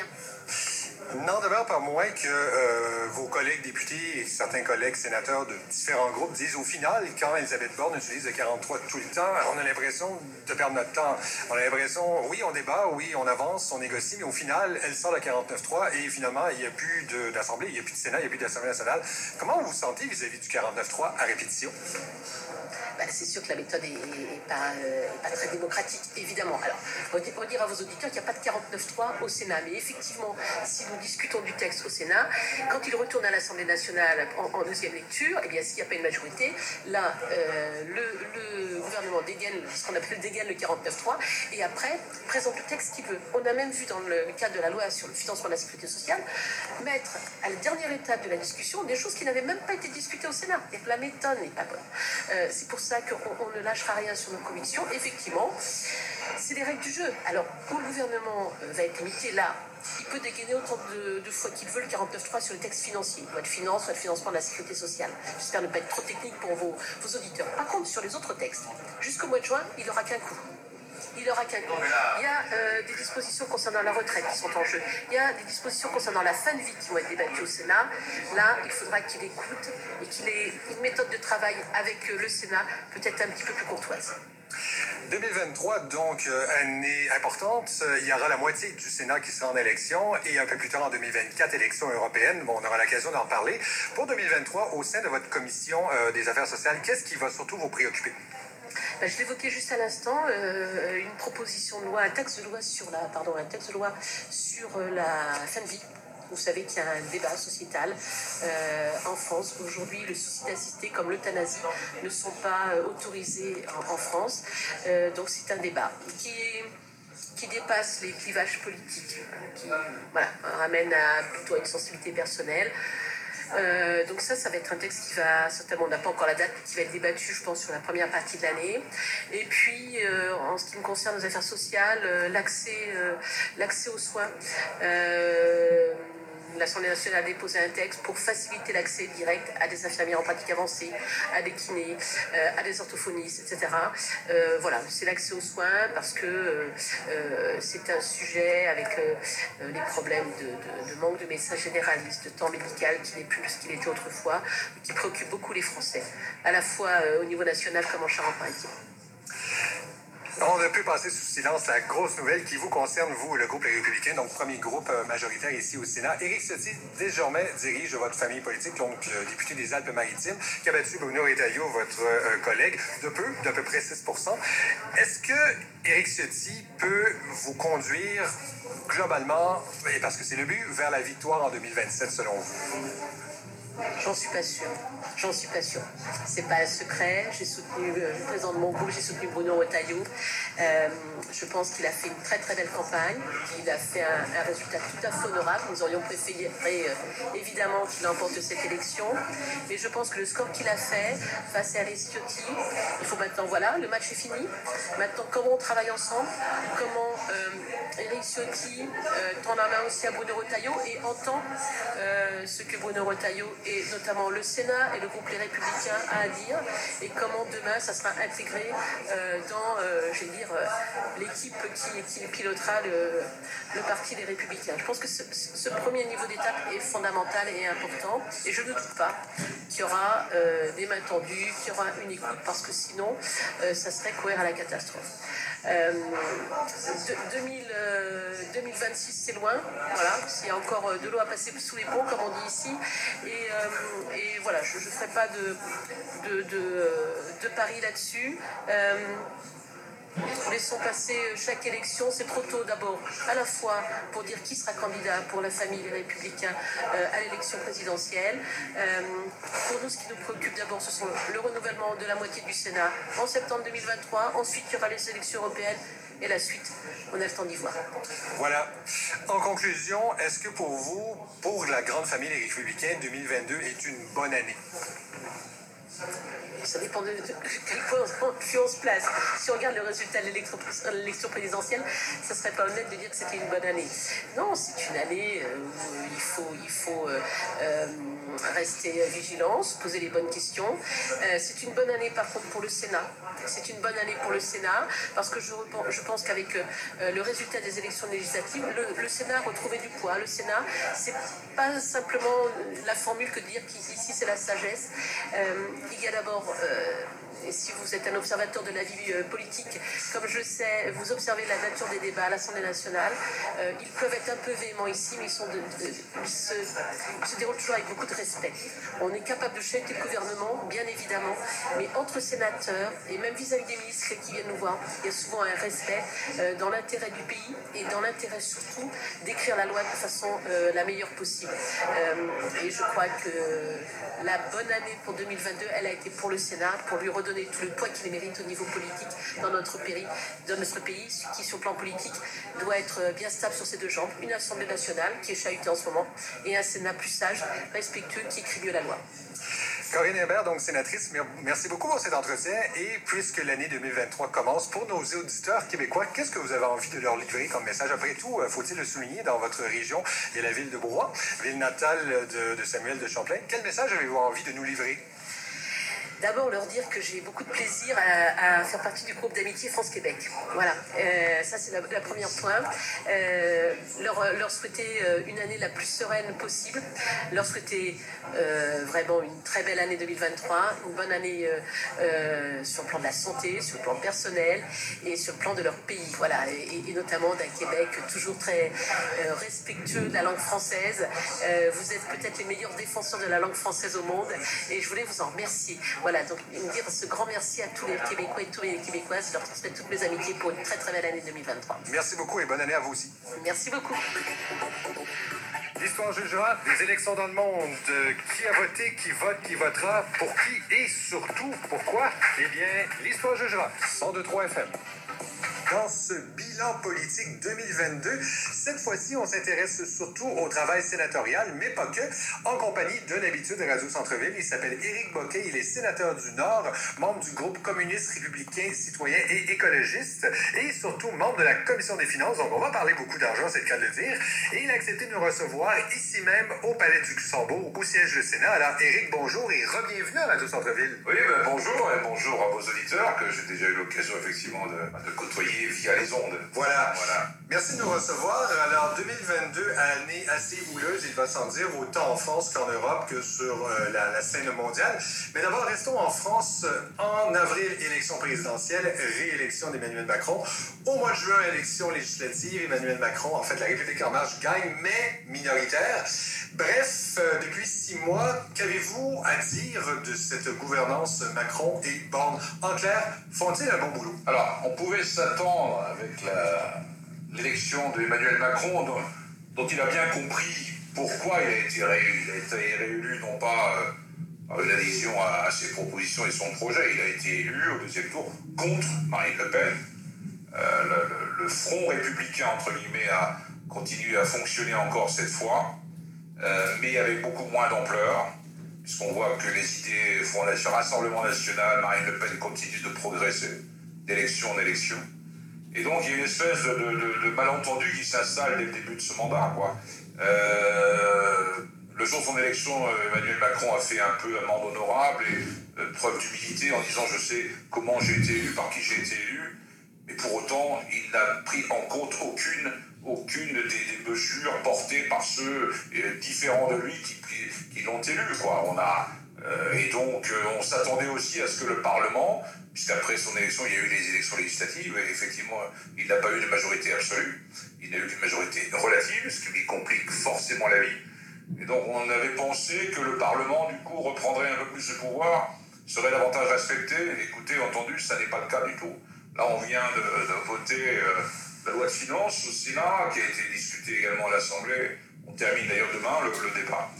A: N'en demeure pas moins que euh, vos collègues députés et certains collègues sénateurs de différents groupes disent au final, quand Elisabeth Borne utilise le quarante-trois tout le temps, on a l'impression de perdre notre temps. On a l'impression, oui, on débat, oui, on avance, on négocie, mais au final, elle sort le quarante-neuf trois et finalement, il n'y a plus de, d'Assemblée, il n'y a plus de Sénat, il n'y a plus d'Assemblée nationale. Comment vous vous sentez vis-à-vis du quarante-neuf trois à répétition?
F: Ben, c'est sûr que la méthode n'est pas, euh, pas très démocratique, évidemment. Alors, on dire à vos auditeurs qu'il n'y a pas de quarante-neuf trois au Sénat, mais effectivement, si nous discutons du texte au Sénat, quand il retourne à l'Assemblée nationale en, en deuxième lecture, eh bien, s'il n'y a pas une majorité, là, euh, le, le gouvernement dégaine ce qu'on appelle dégaine le quarante-neuf trois, et après, présente le texte qu'il veut. On a même vu dans le cadre de la loi sur le financement de la sécurité sociale, mettre à la dernière étape de la discussion des choses qui n'avaient même pas été discutées au Sénat. Et la méthode n'est pas bonne. Euh, c'est pour ça qu'on on ne lâchera rien sur nos convictions. Effectivement, c'est les règles du jeu. Alors, où le gouvernement va être limité, là, il peut dégainer autant de, de fois qu'il veut le quarante-neuf trois sur les textes financiers, loi de finances, loi de financement de la sécurité sociale. J'espère ne pas être trop technique pour vos, vos auditeurs. Par contre, sur les autres textes, jusqu'au mois de juin, il n'aura qu'un coup. Il n'aura qu'un coup. Il y a euh, des dispositions concernant la retraite qui sont en jeu. Il y a des dispositions concernant la fin de vie qui vont être débattues au Sénat. Là, il faudra qu'il écoute et qu'il ait une méthode de travail avec euh, le Sénat peut-être un petit peu plus courtoise.
A: deux mille vingt-trois, donc, euh, année importante. Il y aura la moitié du Sénat qui sera en élection et un peu plus tard, en deux mille vingt-quatre, élection européenne. Bon, on aura l'occasion d'en parler. Pour deux mille vingt-trois, au sein de votre commission euh, des affaires sociales, qu'est-ce qui va surtout vous préoccuper?
F: Ben, je l'évoquais juste à l'instant, euh, une proposition de loi, un texte de loi sur la, pardon, un texte de loi sur euh, la fin de vie. Vous savez qu'il y a un débat sociétal euh, en France. Aujourd'hui, le suicide assisté comme l'euthanasie ne sont pas euh, autorisés en, en France. Euh, donc c'est un débat qui est... qui dépasse les clivages politiques, qui voilà, ramène à, plutôt à une sensibilité personnelle. Euh, donc ça, ça va être un texte qui va, certainement, on n'a pas encore la date, qui va être débattu, je pense, sur la première partie de l'année. Et puis, euh, en ce qui me concerne les affaires sociales, euh, l'accès, euh, l'accès aux soins. Euh, L'Assemblée nationale a déposé un texte pour faciliter l'accès direct à des infirmières en pratique avancée, à des kinés, euh, à des orthophonistes, et cetera. Euh, voilà, c'est l'accès aux soins parce que euh, euh, c'est un sujet avec euh, les problèmes de, de, de manque de médecins généralistes, de temps médical qui n'est plus ce qu'il était autrefois, qui préoccupe beaucoup les Français, à la fois euh, au niveau national comme en Charente-Maritime.
A: On ne peut passer sous silence la grosse nouvelle qui vous concerne, vous, le groupe Les Républicains, donc premier groupe majoritaire ici au Sénat. Éric Ciotti, désormais, dirige votre famille politique, donc le député des Alpes-Maritimes, qui a battu Bruno Retailleau, votre euh, collègue, de peu, d'à peu près six pour cent. Est-ce que Éric Ciotti peut vous conduire globalement, et parce que c'est le but, vers la victoire en deux mille vingt-sept, selon vous?
F: J'en suis pas sûre. J'en suis pas sûre. C'est pas un secret. J'ai soutenu le président de mon groupe, j'ai soutenu Bruno Retailleau. Euh, je pense qu'il a fait une très très belle campagne. Il a fait un, un résultat tout à fait honorable. Nous aurions préféré euh, évidemment qu'il emporte cette élection. Mais je pense que le score qu'il a fait face à Éric Ciotti, il faut maintenant, voilà, le match est fini. Maintenant, comment on travaille ensemble, comment euh, Éric Ciotti euh, tend la main aussi à Bruno Retailleau et entend euh, ce que Bruno Retailleau et notamment le Sénat et le groupe Les Républicains a à dire, et comment demain ça sera intégré euh, dans, euh, je vais dire, euh, l'équipe qui, qui pilotera le, le parti des Républicains. Je pense que ce, ce premier niveau d'étape est fondamental et important, et je ne doute pas qu'il y aura euh, des mains tendues, qu'il y aura une écoute, parce que sinon, euh, ça serait courir à la catastrophe. Euh, de, deux mille, euh, deux mille vingt-six, c'est loin, voilà, il y a encore de l'eau à passer sous les ponts, comme on dit ici, et, euh, et voilà, je ne ferai pas de, de, de, de pari là-dessus. Euh, Laissons passer chaque élection, c'est trop tôt d'abord, à la fois pour dire qui sera candidat pour la famille des Républicains euh, à l'élection présidentielle. Euh, pour nous, ce qui nous préoccupe d'abord, ce sont le renouvellement de la moitié du Sénat en septembre deux mille vingt-trois. Ensuite, il y aura les élections européennes et la suite, on a le temps d'y voir.
A: Voilà. En conclusion, est-ce que pour vous, pour la grande famille des Républicains, deux mille vingt-deux est une bonne année?
F: Ça dépend de, de, de quel point on se place. Si on regarde le résultat de l'élection présidentielle, ça ne serait pas honnête de dire que c'était une bonne année. Non, c'est une année euh, où il faut, il faut euh, euh, rester vigilant, se poser les bonnes questions. Euh, c'est une bonne année par contre pour le Sénat. C'est une bonne année pour le Sénat parce que je, je pense qu'avec euh, le résultat des élections législatives, le, le Sénat a retrouvé du poids. Le Sénat, c'est pas simplement la formule que de dire qu'ici c'est la sagesse. Euh, il y a d'abord Euh, et si vous êtes un observateur de la vie euh, politique, comme je sais, vous observez la nature des débats à l'Assemblée nationale, euh, ils peuvent être un peu véhéments ici, mais ils, sont de, de, ils, se, ils se déroulent toujours avec beaucoup de respect. On est capable de chahuter le gouvernement, bien évidemment, mais entre sénateurs, et même vis-à-vis des ministres qui viennent nous voir, il y a souvent un respect euh, dans l'intérêt du pays, et dans l'intérêt surtout d'écrire la loi de façon euh, la meilleure possible. Euh, et je crois que la bonne année pour deux mille vingt-deux, elle a été pour le Sénat, pour lui redonner tout le poids qu'il mérite au niveau politique dans notre pays, dans notre pays, qui sur le plan politique doit être bien stable sur ses deux jambes, une Assemblée nationale qui est chahutée en ce moment, et un Sénat plus sage, respectueux, qui écrit mieux la loi.
A: Corinne Imbert, donc sénatrice, merci beaucoup pour cet entretien. Et puisque l'année deux mille vingt-trois commence, pour nos auditeurs québécois, qu'est-ce que vous avez envie de leur livrer comme message? Après tout, faut-il le souligner, dans votre région, il y a la ville de Broye, ville natale de, de Samuel de Champlain. Quel message avez-vous envie de nous livrer?
F: D'abord, leur dire que j'ai beaucoup de plaisir à, à faire partie du groupe d'amitié France-Québec. Voilà, euh, ça c'est la, la première point. Euh, leur, leur souhaiter une année la plus sereine possible. Leur souhaiter euh, vraiment une très belle année deux mille vingt-trois, une bonne année euh, euh, sur le plan de la santé, sur le plan personnel et sur le plan de leur pays. Voilà, et, et notamment d'un Québec toujours très euh, respectueux de la langue française. Euh, vous êtes peut-être les meilleurs défenseurs de la langue française au monde et je voulais vous en remercier. Voilà, donc dire ce grand merci à tous les Québécois et toutes les Québécoises, leur transmettre toutes mes amitiés pour une très très belle année deux mille vingt-trois.
A: Merci beaucoup et bonne année à vous aussi.
F: Merci beaucoup.
A: L'histoire jugera des élections dans le monde. Euh, qui a voté, qui vote, qui votera, pour qui et surtout pourquoi? Eh bien, l'histoire jugera. cent deux point trois F M. Dans ce bilan politique deux mille vingt-deux, cette fois-ci, on s'intéresse surtout au travail sénatorial, mais pas que, en compagnie d'un habitué de Radio Centre-Ville. Il s'appelle Éric Bocquet, il est sénateur du Nord, membre du groupe communiste, républicain, citoyen et écologiste, et surtout membre de la Commission des finances. Donc, on va parler beaucoup d'argent, c'est le cas de le dire. Et il a accepté de nous recevoir ici même au Palais du Luxembourg, au siège du Sénat. Alors, Éric, bonjour et re-bienvenue à Radio Centre-Ville.
G: Oui, ben, bonjour et bonjour à vos auditeurs que j'ai déjà eu l'occasion effectivement de, de côtoyer via les ondes.
A: Voilà.
G: voilà.
A: Merci de nous recevoir. Alors, deux mille vingt-deux, année assez houleuse, il va sans dire, autant en France qu'en Europe que sur euh, la, la scène mondiale. Mais d'abord, restons en France. En avril, élection présidentielle, réélection d'Emmanuel Macron. Au mois de juin, élection législative, Emmanuel Macron, en fait, la République en marche gagne, mais minoritaire. Bref, euh, depuis six mois, qu'avez-vous à dire de cette gouvernance Macron et Borne? En clair, font-ils un bon boulot?
G: Alors, on pouvait s'attendre avec la, l'élection d'Emmanuel Macron, dont, dont il a bien compris pourquoi il a été réélu. Il a été réélu non pas euh, par une adhésion à, à ses propositions et son projet, il a été élu au deuxième tour contre Marine Le Pen. Euh, le, le, le front républicain, entre guillemets, a continué à fonctionner encore cette fois. Euh, mais avec beaucoup moins d'ampleur, puisqu'on voit que les idées Fondation Rassemblement National, Marine Le Pen continue de progresser d'élection en élection. Et donc il y a une espèce de, de, de malentendu qui s'installe dès le début de ce mandat, quoi. Euh, le jour de son élection, Emmanuel Macron a fait un peu amende honorable et euh, preuve d'humilité en disant je sais comment j'ai été élu, par qui j'ai été élu, mais pour autant il n'a pris en compte aucune aucune des, des mesures portées par ceux euh, différents de lui qui, qui, qui l'ont élu, quoi. On a, euh, et donc, euh, on s'attendait aussi à ce que le Parlement, puisqu'après son élection, il y a eu les élections législatives, et effectivement, il n'a pas eu de majorité absolue, il n'a eu qu'une majorité relative, ce qui lui complique forcément la vie. Et donc, on avait pensé que le Parlement, du coup, reprendrait un peu plus de pouvoir, serait davantage respecté. Écoutez, entendu, ça n'est pas le cas du tout. Là, on vient de, de voter... Euh, la loi de finances au Sénat, qui a été discutée également à l'Assemblée. On termine d'ailleurs demain le, le débat.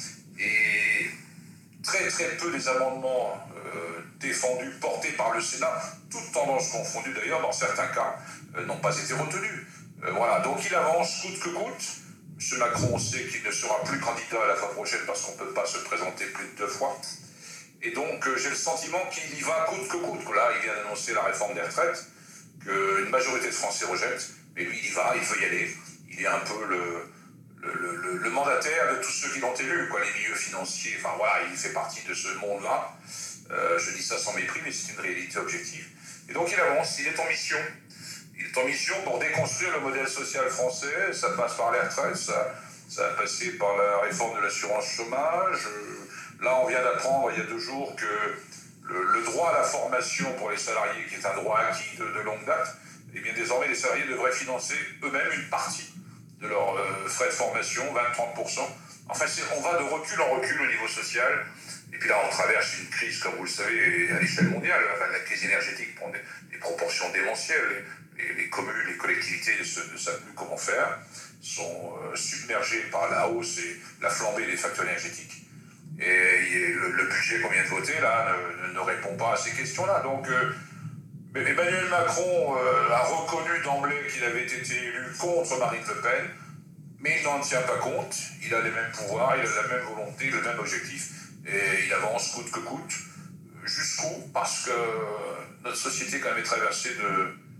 G: Et très très peu des amendements euh, défendus, portés par le Sénat, toutes tendances confondues d'ailleurs, dans certains cas, euh, n'ont pas été retenus. Euh, voilà, donc il avance coûte que coûte. M. Macron sait qu'il ne sera plus candidat à la fois prochaine parce qu'on ne peut pas se présenter plus de deux fois. Et donc euh, j'ai le sentiment qu'il y va coûte que coûte. Là, il vient d'annoncer la réforme des retraites, qu'une majorité de Français rejette. Mais lui, il y va, il veut y aller. Il est un peu le, le, le, le mandataire de tous ceux qui l'ont élu, quoi, les milieux financiers. Enfin voilà, il fait partie de ce monde-là. Euh, je dis ça sans mépris, mais c'est une réalité objective. Et donc il avance, il est en mission. Il est en mission pour déconstruire le modèle social français. Ça passe par les retraites, ça, ça a passé par la réforme de l'assurance chômage. Là, on vient d'apprendre il y a deux jours que le, le droit à la formation pour les salariés, qui est un droit acquis de, de longue date, et bien désormais les salariés devraient financer eux-mêmes une partie de leurs euh, frais de formation, vingt à trente pour cent. Enfin, c'est, on va de recul en recul au niveau social. Et puis là, on traverse une crise, comme vous le savez, à l'échelle mondiale. Enfin, la crise énergétique prend des, des proportions démentielles. Les, les, les communes, les collectivités ne, se, ne savent plus comment faire, sont euh, submergées par la hausse et la flambée des factures énergétiques. Et, et le, le budget qu'on vient de voter, là, ne, ne répond pas à ces questions-là. Donc, euh, Emmanuel Macron euh, a reconnu d'emblée qu'il avait été élu contre Marine Le Pen, mais il n'en tient pas compte. Il a les mêmes pouvoirs, il a la même volonté, le même objectif, et il avance coûte que coûte. Jusqu'où? Parce que notre société quand même est traversée de,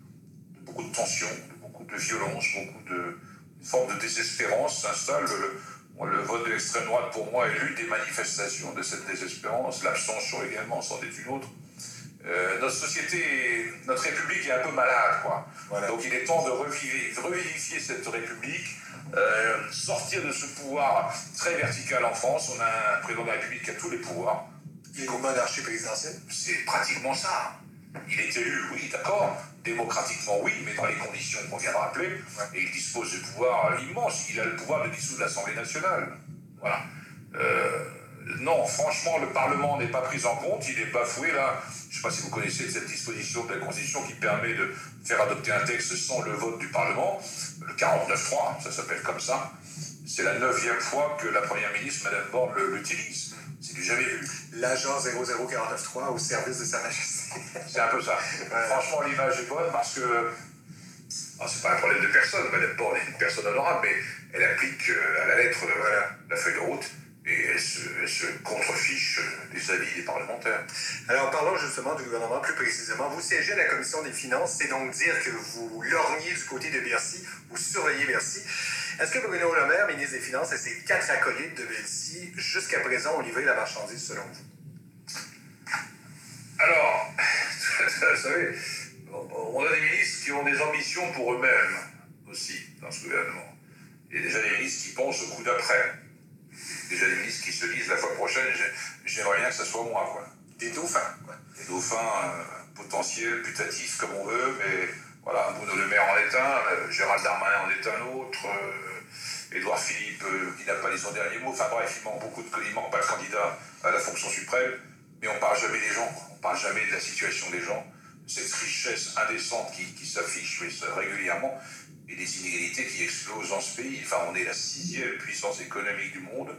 G: de beaucoup de tensions, de beaucoup de violence, beaucoup de une forme de désespérance s'installe. Le, le vote de l'extrême droite, pour moi, est l'une des manifestations de cette désespérance. L'abstention également, c'en est une autre. Euh, notre société, notre République est un peu malade, quoi. Voilà. Donc il est temps de revivifier, revivifier cette République, euh, sortir de ce pouvoir très vertical en France. On a un président de la République qui a tous les pouvoirs.
A: Il y a une monarchie présidentielle.
G: C'est pratiquement ça. Il est élu, oui, d'accord, démocratiquement, oui, mais dans les conditions qu'on vient de rappeler, ouais. Et il dispose de pouvoirs immenses. Il a le pouvoir de dissoudre l'Assemblée nationale. Voilà. Euh, non, franchement, le Parlement n'est pas pris en compte. Il est bafoué, là. Je ne sais pas si vous connaissez cette disposition de la Constitution qui permet de faire adopter un texte sans le vote du Parlement. Le quarante-neuf trois, ça s'appelle comme ça. c'est la neuvième fois que la Première ministre, Mme Borne, l'utilise. C'est du jamais vu.
A: L'agent zéro zéro quatre neuf trois au service de Sa Majesté.
G: C'est un peu ça. Ouais. Franchement, l'image est bonne parce que... Ah, c'est pas un problème de personne, Mme Borne est une personne honorable, mais elle applique euh, à la lettre euh, voilà, la feuille de route et elle se, elle se contrefiche des avis des parlementaires.
A: Alors, parlons justement du gouvernement plus précisément. Vous siégez à la Commission des finances, c'est donc dire que vous lorgnez du côté de Bercy, vous surveillez Bercy. Est-ce que Bruno Le Maire, ministre des Finances, et ses quatre acolytes de Bercy, jusqu'à présent, ont livré la marchandise selon vous?
G: Alors, vous savez, on a des ministres qui ont des ambitions pour eux-mêmes aussi dans ce gouvernement. Il y a déjà des ministres qui pensent au coup d'après. Déjà des ministres qui se disent la fois prochaine, j'aimerais bien que ça soit moi, quoi.
A: Des dauphins, quoi.
G: Des dauphins euh, potentiels, putatifs, comme on veut, mais voilà, Bruno Le Maire en est un, euh, Gérald Darmanin en est un autre, euh, Édouard Philippe, euh, qui n'a pas dit son dernier mot. Enfin bref, il manque beaucoup de, il manque pas de candidats à la fonction suprême, mais on parle jamais des gens, quoi. On parle jamais de la situation des gens, cette richesse indécente qui, qui s'affiche mais ça, régulièrement, et des inégalités qui explosent dans ce pays. Enfin, on est la sixième puissance économique du monde,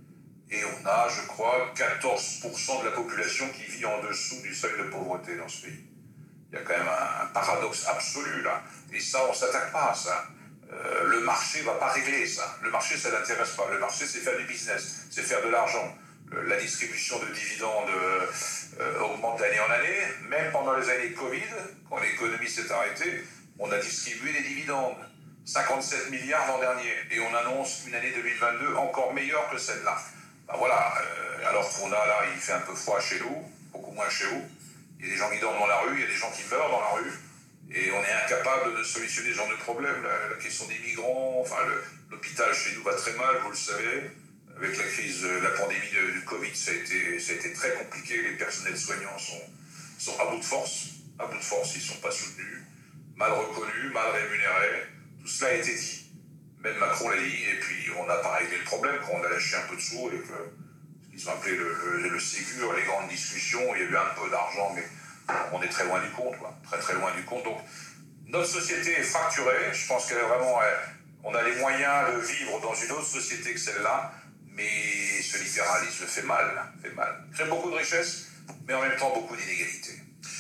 G: et on a, je crois, quatorze pour cent de la population qui vit en dessous du seuil de pauvreté dans ce pays. Il y a quand même un, un paradoxe absolu, là. Et ça, on ne s'attaque pas à ça. Euh, le marché ne va pas régler ça. Le marché, ça ne l'intéresse pas. Le marché, c'est faire du business, c'est faire de l'argent. Le, la distribution de dividendes euh, augmente d'année en année. Même pendant les années Covid, quand l'économie s'est arrêtée, on a distribué des dividendes. cinquante-sept milliards l'an dernier. Et on annonce une année deux mille vingt-deux encore meilleure que celle-là. Ben voilà, euh, alors qu'on a là, il fait un peu froid chez nous, beaucoup moins chez vous. Il y a des gens qui dorment dans la rue, il y a des gens qui meurent dans la rue, et on est incapable de solutionner ce genre de problème. La, la question des migrants, enfin l'hôpital chez nous va très mal, vous le savez. Avec la crise, la pandémie de, du Covid, ça a, été, ça a été très compliqué. Les personnels soignants sont, sont à bout de force, à bout de force, ils ne sont pas soutenus, mal reconnus, mal rémunérés. Tout cela a été dit. Même Macron l'a dit, et puis on n'a pas réglé le problème quand on a lâché un peu de sous et que ce qu'ils ont appelé le, le, le Ségur, les grandes discussions, il y a eu un peu d'argent, mais on est très loin du compte, quoi. Très très loin du compte. Donc notre société est fracturée, je pense qu'elle est vraiment, elle, on a les moyens de vivre dans une autre société que celle-là, mais ce libéralisme fait mal, fait mal. Il crée beaucoup de richesses, mais en même temps beaucoup d'inégalités.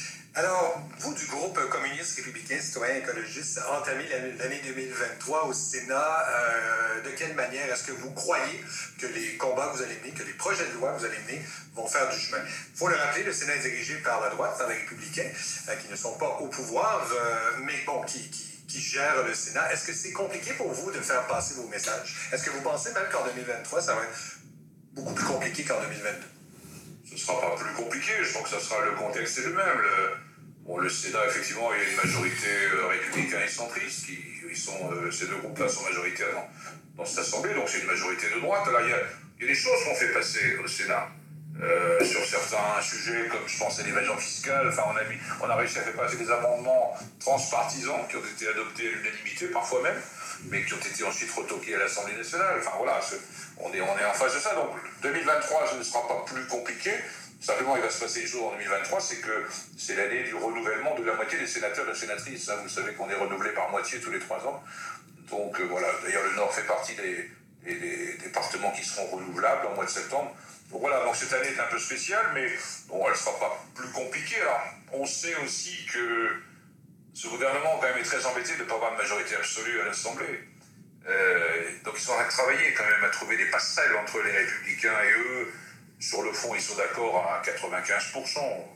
A: Alors, vous, du groupe communiste républicain citoyen écologiste, entamez l'année deux mille vingt-trois au Sénat. Euh, de quelle manière est-ce que vous croyez que les combats que vous allez mener, que les projets de loi que vous allez mener vont faire du chemin? Il faut le rappeler, le Sénat est dirigé par la droite, par les républicains, euh, qui ne sont pas au pouvoir, euh, mais bon, qui, qui, qui gèrent le Sénat. Est-ce que c'est compliqué pour vous de faire passer vos messages? Est-ce que vous pensez même qu'en deux mille vingt-trois, ça va être beaucoup plus compliqué qu'en deux mille vingt-deux?
G: Ce ne sera pas plus compliqué, je pense que ça sera le contexte est le même. Le, bon, le Sénat, effectivement, il y a une majorité euh, républicaine et centriste, qui, ils sont, euh, ces deux groupes-là sont majoritaires dans, dans cette assemblée, donc c'est une majorité de droite. Alors, il y a, il y a des choses qu'on fait passer au Sénat, euh, sur certains sujets, comme je pense à l'évasion fiscale. Enfin, on a, mis, on a réussi à faire passer des amendements transpartisans qui ont été adoptés à l'unanimité, parfois même, mais qui ont été ensuite retoqués à l'Assemblée nationale. Enfin, voilà, on est, on est en face de ça. Donc, deux mille vingt-trois, ce ne sera pas plus compliqué. Simplement, il va se passer des choses en deux mille vingt-trois, c'est que c'est l'année du renouvellement de la moitié des sénateurs et sénatrices. Hein. Vous savez qu'on est renouvelé par moitié tous les trois ans. Donc, euh, voilà. D'ailleurs, le Nord fait partie des, des, des départements qui seront renouvelables en mois de septembre. Donc, voilà. Donc, cette année est un peu spéciale, mais bon, elle ne sera pas plus compliquée. Alors, on sait aussi que ce gouvernement, quand même, est très embêté de ne pas avoir de majorité absolue à l'Assemblée. Euh, donc, ils sont en train de travailler, quand même, à trouver des passerelles entre les Républicains et eux. Sur le fond, ils sont d'accord à quatre-vingt-quinze pour cent.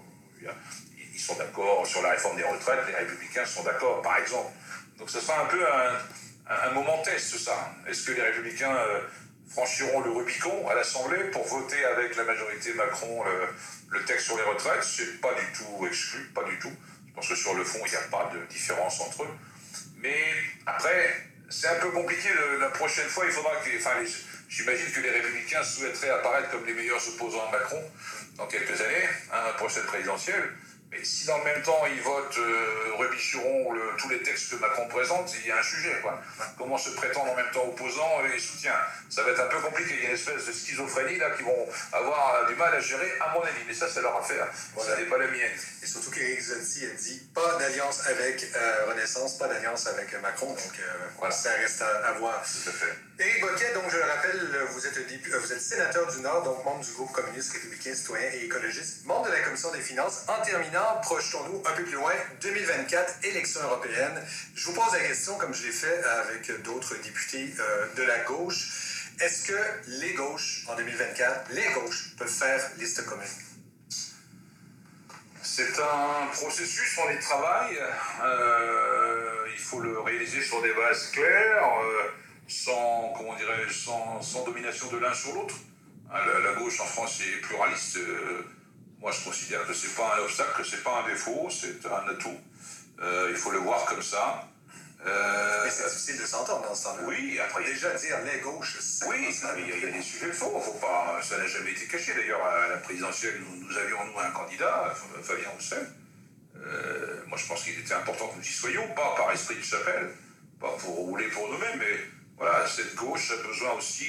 G: Ils sont d'accord sur la réforme des retraites, les Républicains sont d'accord, par exemple. Donc ce sera un peu un, un moment test, ça. Est-ce que les Républicains euh, franchiront le Rubicon à l'Assemblée pour voter avec la majorité Macron le, le texte sur les retraites? C'est pas du tout exclu, pas du tout. Je pense que sur le fond, il n'y a pas de différence entre eux. Mais après, c'est un peu compliqué. Le, la prochaine fois, il faudra que... Enfin, les, j'imagine que les Républicains souhaiteraient apparaître comme les meilleurs opposants à Macron dans quelques années, hein, prochaine présidentielle. Mais si dans le même temps ils votent euh, Ruby-Churon le, tous les textes que Macron présente, il y a un sujet, quoi. Comment se prétendre en même temps opposant et soutien? Ça va être un peu compliqué. Il y a une espèce de schizophrénie là qui vont avoir du mal à gérer, à mon avis. Mais ça, c'est leur affaire. Voilà. Ça n'est pas la mienne.
A: Et surtout qu'Éric Zotti a dit pas d'alliance avec euh, Renaissance, pas d'alliance avec Macron. Donc euh, voilà, ça reste à, à voir.
G: Tout à fait.
A: Éric Bocquet, donc je le rappelle, vous êtes, dépu- vous êtes sénateur du Nord, donc membre du groupe communiste, républicain, citoyen et écologiste, membre de la Commission des finances. En terminant, projetons-nous un peu plus loin, deux mille vingt-quatre, élection européenne. Je vous pose la question, comme je l'ai fait avec d'autres députés euh, de la gauche. Est-ce que les gauches, en deux mille vingt-quatre, les gauches peuvent faire liste commune?
G: C'est un processus, on y travaille. Euh, il faut le réaliser sur des bases claires, euh, sans, comment dirais, sans, sans domination de l'un sur l'autre. La, la gauche en France est pluraliste. Euh, moi, je considère que c'est pas un obstacle, que c'est pas un défaut, c'est un atout. Euh, il faut le voir comme ça.
A: Euh, Mais c'est difficile de s'entendre dans ce temps-là.
G: Oui, après...
A: Déjà dire les gauches, c'est...
G: Oui, il y, a, il y a des sujets faux, faut pas, ça n'a jamais été caché. D'ailleurs, à la présidentielle, nous, nous avions, nous, un candidat, Fabien Roussel. Euh, moi, je pense qu'il était important que nous y soyons, pas par esprit de chapelle, pas pour rouler pour nous-mêmes, mais voilà, cette gauche a besoin aussi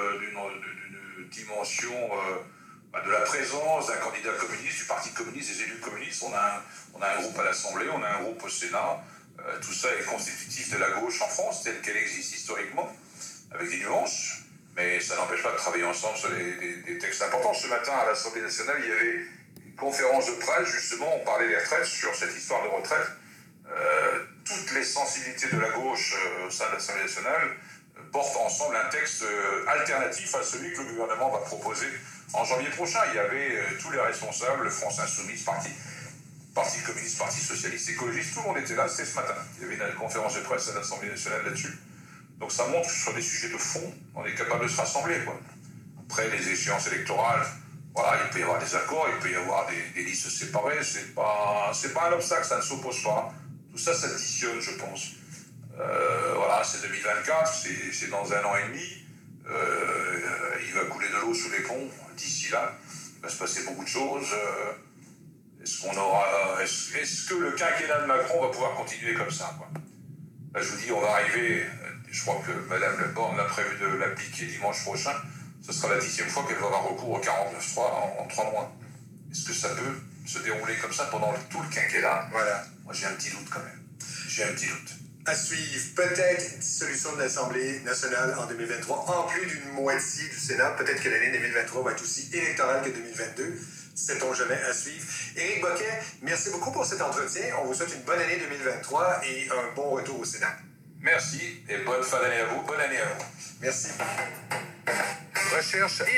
G: d'une dimension, euh, bah, de la présence d'un candidat communiste, du Parti communiste, des élus communistes. On a un, on a un groupe à l'Assemblée, on a un groupe au Sénat. Euh, tout ça est constitutif de la gauche en France, telle qu'elle existe historiquement, avec des nuances, mais ça n'empêche pas de travailler ensemble sur des, des, des textes importants. Ce matin, à l'Assemblée nationale, il y avait une conférence de presse, justement, on parlait des retraites, sur cette histoire de retraite. Euh, toutes les sensibilités de la gauche euh, au sein de l'Assemblée nationale euh, portent ensemble un texte euh, alternatif à celui que le gouvernement va proposer en janvier prochain. Il y avait euh, tous les responsables, France Insoumise, Parti... Parti communiste, Parti socialiste, écologiste, tout le monde était là, c'était ce matin. Il y avait une conférence de presse à l'Assemblée nationale là-dessus. Donc ça montre que sur des sujets de fond, on est capable de se rassembler, quoi. Après les échéances électorales, voilà, il peut y avoir des accords, il peut y avoir des, des listes séparées, c'est pas, c'est pas un obstacle, ça ne s'oppose pas. Tout ça s'additionne, je pense. Euh, voilà, c'est deux mille vingt-quatre, c'est dans un an et demi. Euh, il va couler de l'eau sous les ponts d'ici là. Il va se passer beaucoup de choses. Euh, Est-ce qu'on aura, est-ce, est-ce que le quinquennat de Macron va pouvoir continuer comme ça, quoi? Là, je vous dis, on va arriver, je crois que Mme Le Borne l'a prévu de l'appliquer dimanche prochain, ce sera la dixième fois qu'elle va avoir recours au quarante-neuf trois en, en trois mois. Est-ce que ça peut se dérouler comme ça pendant tout le quinquennat?
A: Voilà.
G: Moi, j'ai un petit doute quand même. J'ai un petit doute.
A: À suivre, peut-être dissolution de l'Assemblée nationale en deux mille vingt-trois, en plus d'une moitié du Sénat. Peut-être que l'année deux mille vingt-trois va être aussi électorale que deux mille vingt-deux. Sait-on jamais, à suivre. Éric Bocquet, merci beaucoup pour cet entretien. On vous souhaite une bonne année deux mille vingt-trois et un bon retour au Sénat.
G: Merci et bonne fin d'année à vous. Bonne année à vous.
A: Merci.
G: Recherche.